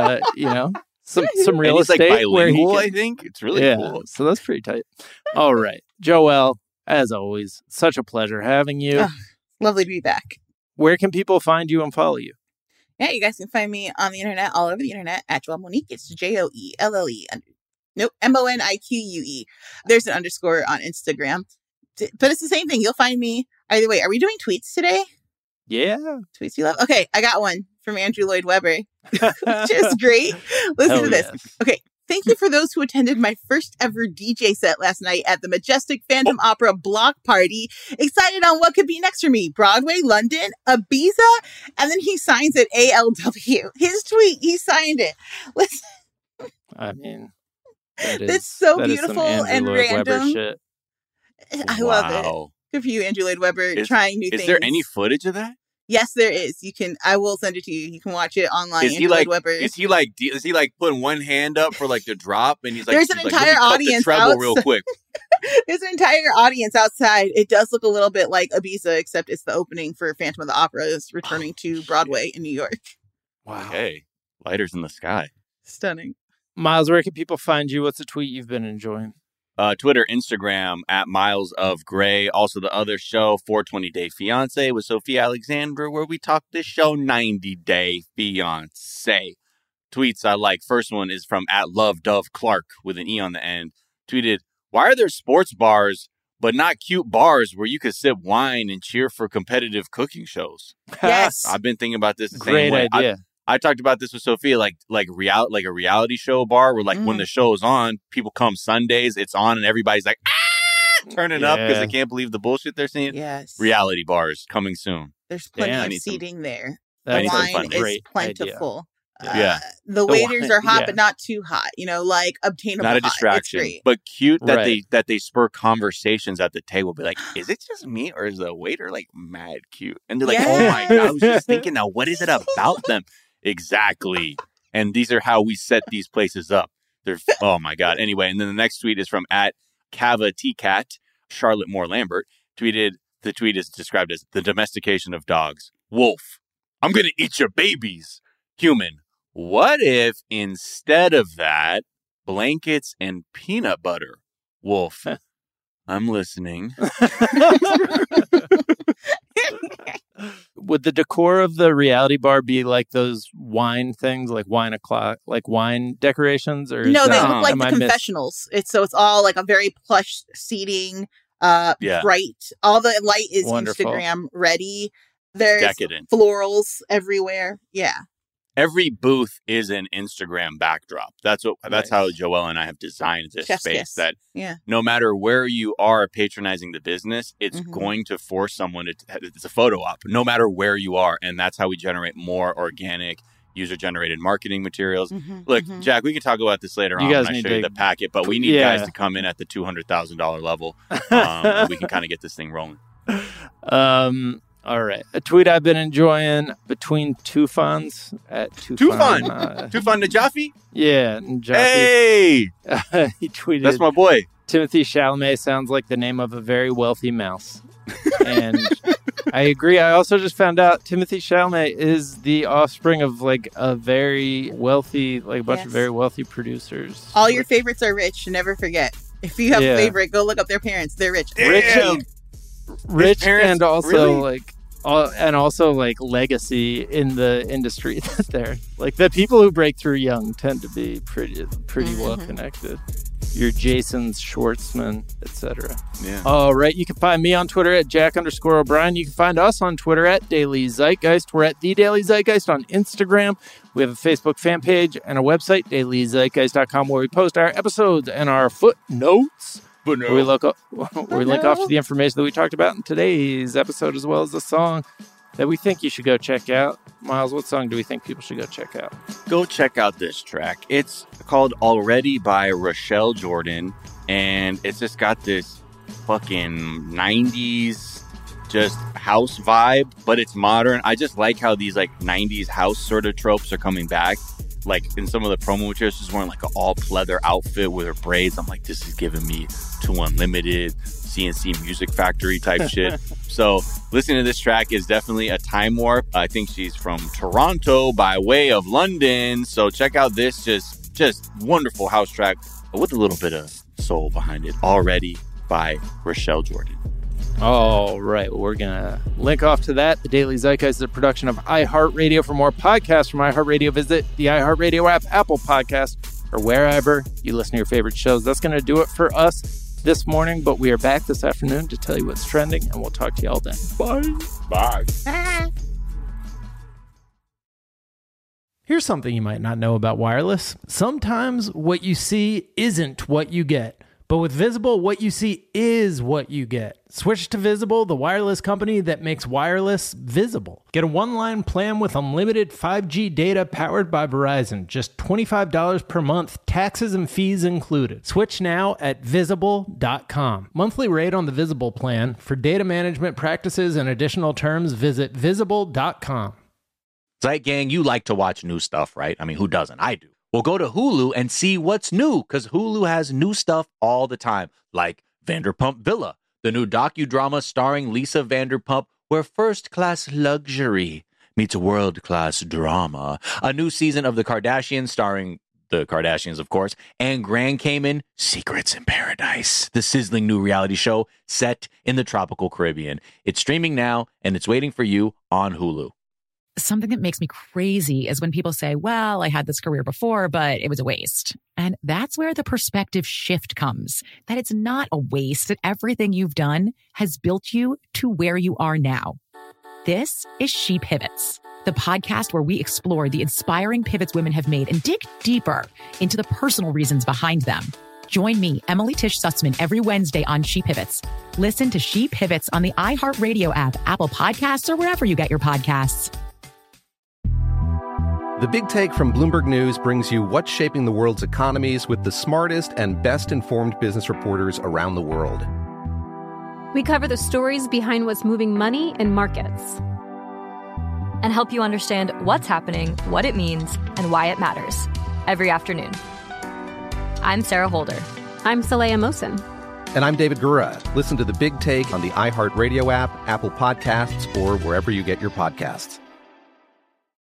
Some real estate. Bilingual, where he can, I think it's really cool. So that's pretty tight. All right, Joelle, as always, such a pleasure having you. Oh, lovely to be back. Where can people find you and follow you? Yeah, you guys can find me on the internet, all over the internet, at Joelle Monique. It's JOELLE. Nope, MONIQUE. There's an underscore on Instagram. But it's the same thing. You'll find me either way. Are we doing tweets today? Yeah. Tweets you love? Okay, I got one from Andrew Lloyd Webber, which is great. Listen to this. Yes. Okay. Thank you for those who attended my first ever DJ set last night at the Majestic Phantom Opera Block Party. Excited on what could be next for me. Broadway, London, Ibiza, and then he signs it ALW. His tweet, he signed it. Listen. I mean, it's so beautiful and random. Shit. I love it. Good for you, Andrew Lloyd Webber, trying new things. Is there any footage of that? Yes, there is. I will send it to you. You can watch it online. Is he like putting one hand up for like the drop? And he's like, there's an entire audience treble real quick. There's an entire audience outside. It does look a little bit like Ibiza, except it's the opening for Phantom of the Opera is returning to Broadway in New York. Wow. Okay. Lighters in the sky. Stunning. Miles, where can people find you? What's a tweet you've been enjoying? Twitter, Instagram, at Miles of Gray. Also, the other show, 420 Day Fiance with Sophia Alexandra, where we talk this show 90 Day Fiance. Tweets I like. First one is from at Love Dove Clark with an E on the end. Tweeted, why are there sports bars, but not cute bars where you could sip wine and cheer for competitive cooking shows? Yes. I've been thinking about this the Great same way. idea. I talked about this with Sophia, like a reality show bar where like when the show's on, people come Sundays, it's on and everybody's like, turning up because they can't believe the bullshit they're seeing. Yes. Reality bars coming soon. There's plenty of seating there. The That wine is plentiful. Yeah. The waiters are hot, but not too hot. Like obtainable. Not a hot. distraction, It's great. but cute that they spur conversations at the table. Be like, is it just me or is the waiter like mad cute? And they're like, oh my God, I was just thinking now, what is it about them? Exactly. And these are how we set these places up. They're, oh my God. Anyway, and then the next tweet is from at Kava T-Cat, Charlotte Moore Lambert, tweeted, the tweet is described as the domestication of dogs. Wolf, I'm going to eat your babies. Human, what if instead of that, blankets and peanut butter? Wolf, I'm listening. Would the decor of the reality bar be like those wine things, like wine o'clock, like wine decorations? Or no, they look like the confessionals. It's all like a very plush seating, bright. All the light is Wonderful. Instagram ready. There's Decadent. florals everywhere. Yeah. Every booth is an Instagram backdrop. That's how Joelle and I have designed this Chef's space. kiss. That Yeah. no matter where you are patronizing the business, it's going to force someone to. It's a photo op, no matter where you are, and that's how we generate more organic, user-generated marketing materials. Look, Jack, we can talk about this later on when I show you the packet, but we need guys to come in at the $200,000 level. And we can kind of get this thing rolling. All right. A tweet I've been enjoying between Tufans at Tufan. Tufan Najafi? Yeah. Najafi. Hey! He tweeted. That's my boy. Timothy Chalamet sounds like the name of a very wealthy mouse. And I agree. I also just found out Timothy Chalamet is the offspring of like a very wealthy, like a bunch of very wealthy producers. All your favorites are rich. Never forget. If you have a favorite, go look up their parents. They're rich. Rich and also really? like legacy in the industry that they're like. The people who break through young tend to be pretty well connected. Your Jasons, Schwartzman, etc. Yeah. All right. You can find me on Twitter at Jack_O'Brien. You can find us on Twitter at Daily Zeitgeist. We're at The Daily Zeitgeist on Instagram. We have a Facebook fan page and a website, dailyzeitgeist.com, where we post our episodes and our footnotes. Where we link off to the information that we talked about in today's episode, as well as the song that we think you should go check out. Miles, what song do we think people should go check out? Go check out this track. It's called Already by Rochelle Jordan, and it's just got this fucking 90s just house vibe, but it's modern. I just like how these like 90s house sort of tropes are coming back. Like in some of the promo materials, she's wearing like an all pleather outfit with her braids. I'm like, this is giving me 2 Unlimited, CNC Music Factory type shit. So listening to this track is definitely a time warp. I think she's from Toronto by way of London. So check out this just wonderful house track with a little bit of soul behind it. Already by Rochelle Jordan. All right. Well, we're going to link off to that. The Daily Zeitgeist is a production of iHeartRadio. For more podcasts from iHeartRadio, visit the iHeartRadio app, Apple Podcasts, or wherever you listen to your favorite shows. That's going to do it for us this morning, but we are back this afternoon to tell you what's trending, and we'll talk to you all then. Bye. Here's something you might not know about wireless. Sometimes what you see isn't what you get. But with Visible, what you see is what you get. Switch to Visible, the wireless company that makes wireless visible. Get a one-line plan with unlimited 5G data powered by Verizon. Just $25 per month, taxes and fees included. Switch now at Visible.com. Monthly rate on the Visible plan. For data management practices and additional terms, visit Visible.com. Zeit Gang, you like to watch new stuff, right? I mean, who doesn't? I do. Well, go to Hulu and see what's new, because Hulu has new stuff all the time, like Vanderpump Villa, the new docudrama starring Lisa Vanderpump, where first-class luxury meets world-class drama. A new season of The Kardashians starring the Kardashians, of course, and Grand Cayman, Secrets in Paradise, the sizzling new reality show set in the tropical Caribbean. It's streaming now, and it's waiting for you on Hulu. Something that makes me crazy is when people say, well, I had this career before, but it was a waste. And that's where the perspective shift comes, that it's not a waste, that everything you've done has built you to where you are now. This is She Pivots, the podcast where we explore the inspiring pivots women have made and dig deeper into the personal reasons behind them. Join me, Emily Tish Sussman, every Wednesday on She Pivots. Listen to She Pivots on the iHeartRadio app, Apple Podcasts, or wherever you get your podcasts. The Big Take from Bloomberg News brings you what's shaping the world's economies with the smartest and best-informed business reporters around the world. We cover the stories behind what's moving money and markets, and help you understand what's happening, what it means, and why it matters every afternoon. I'm Sarah Holder. I'm Saleha Mohsin. And I'm David Gura. Listen to The Big Take on the iHeartRadio app, Apple Podcasts, or wherever you get your podcasts.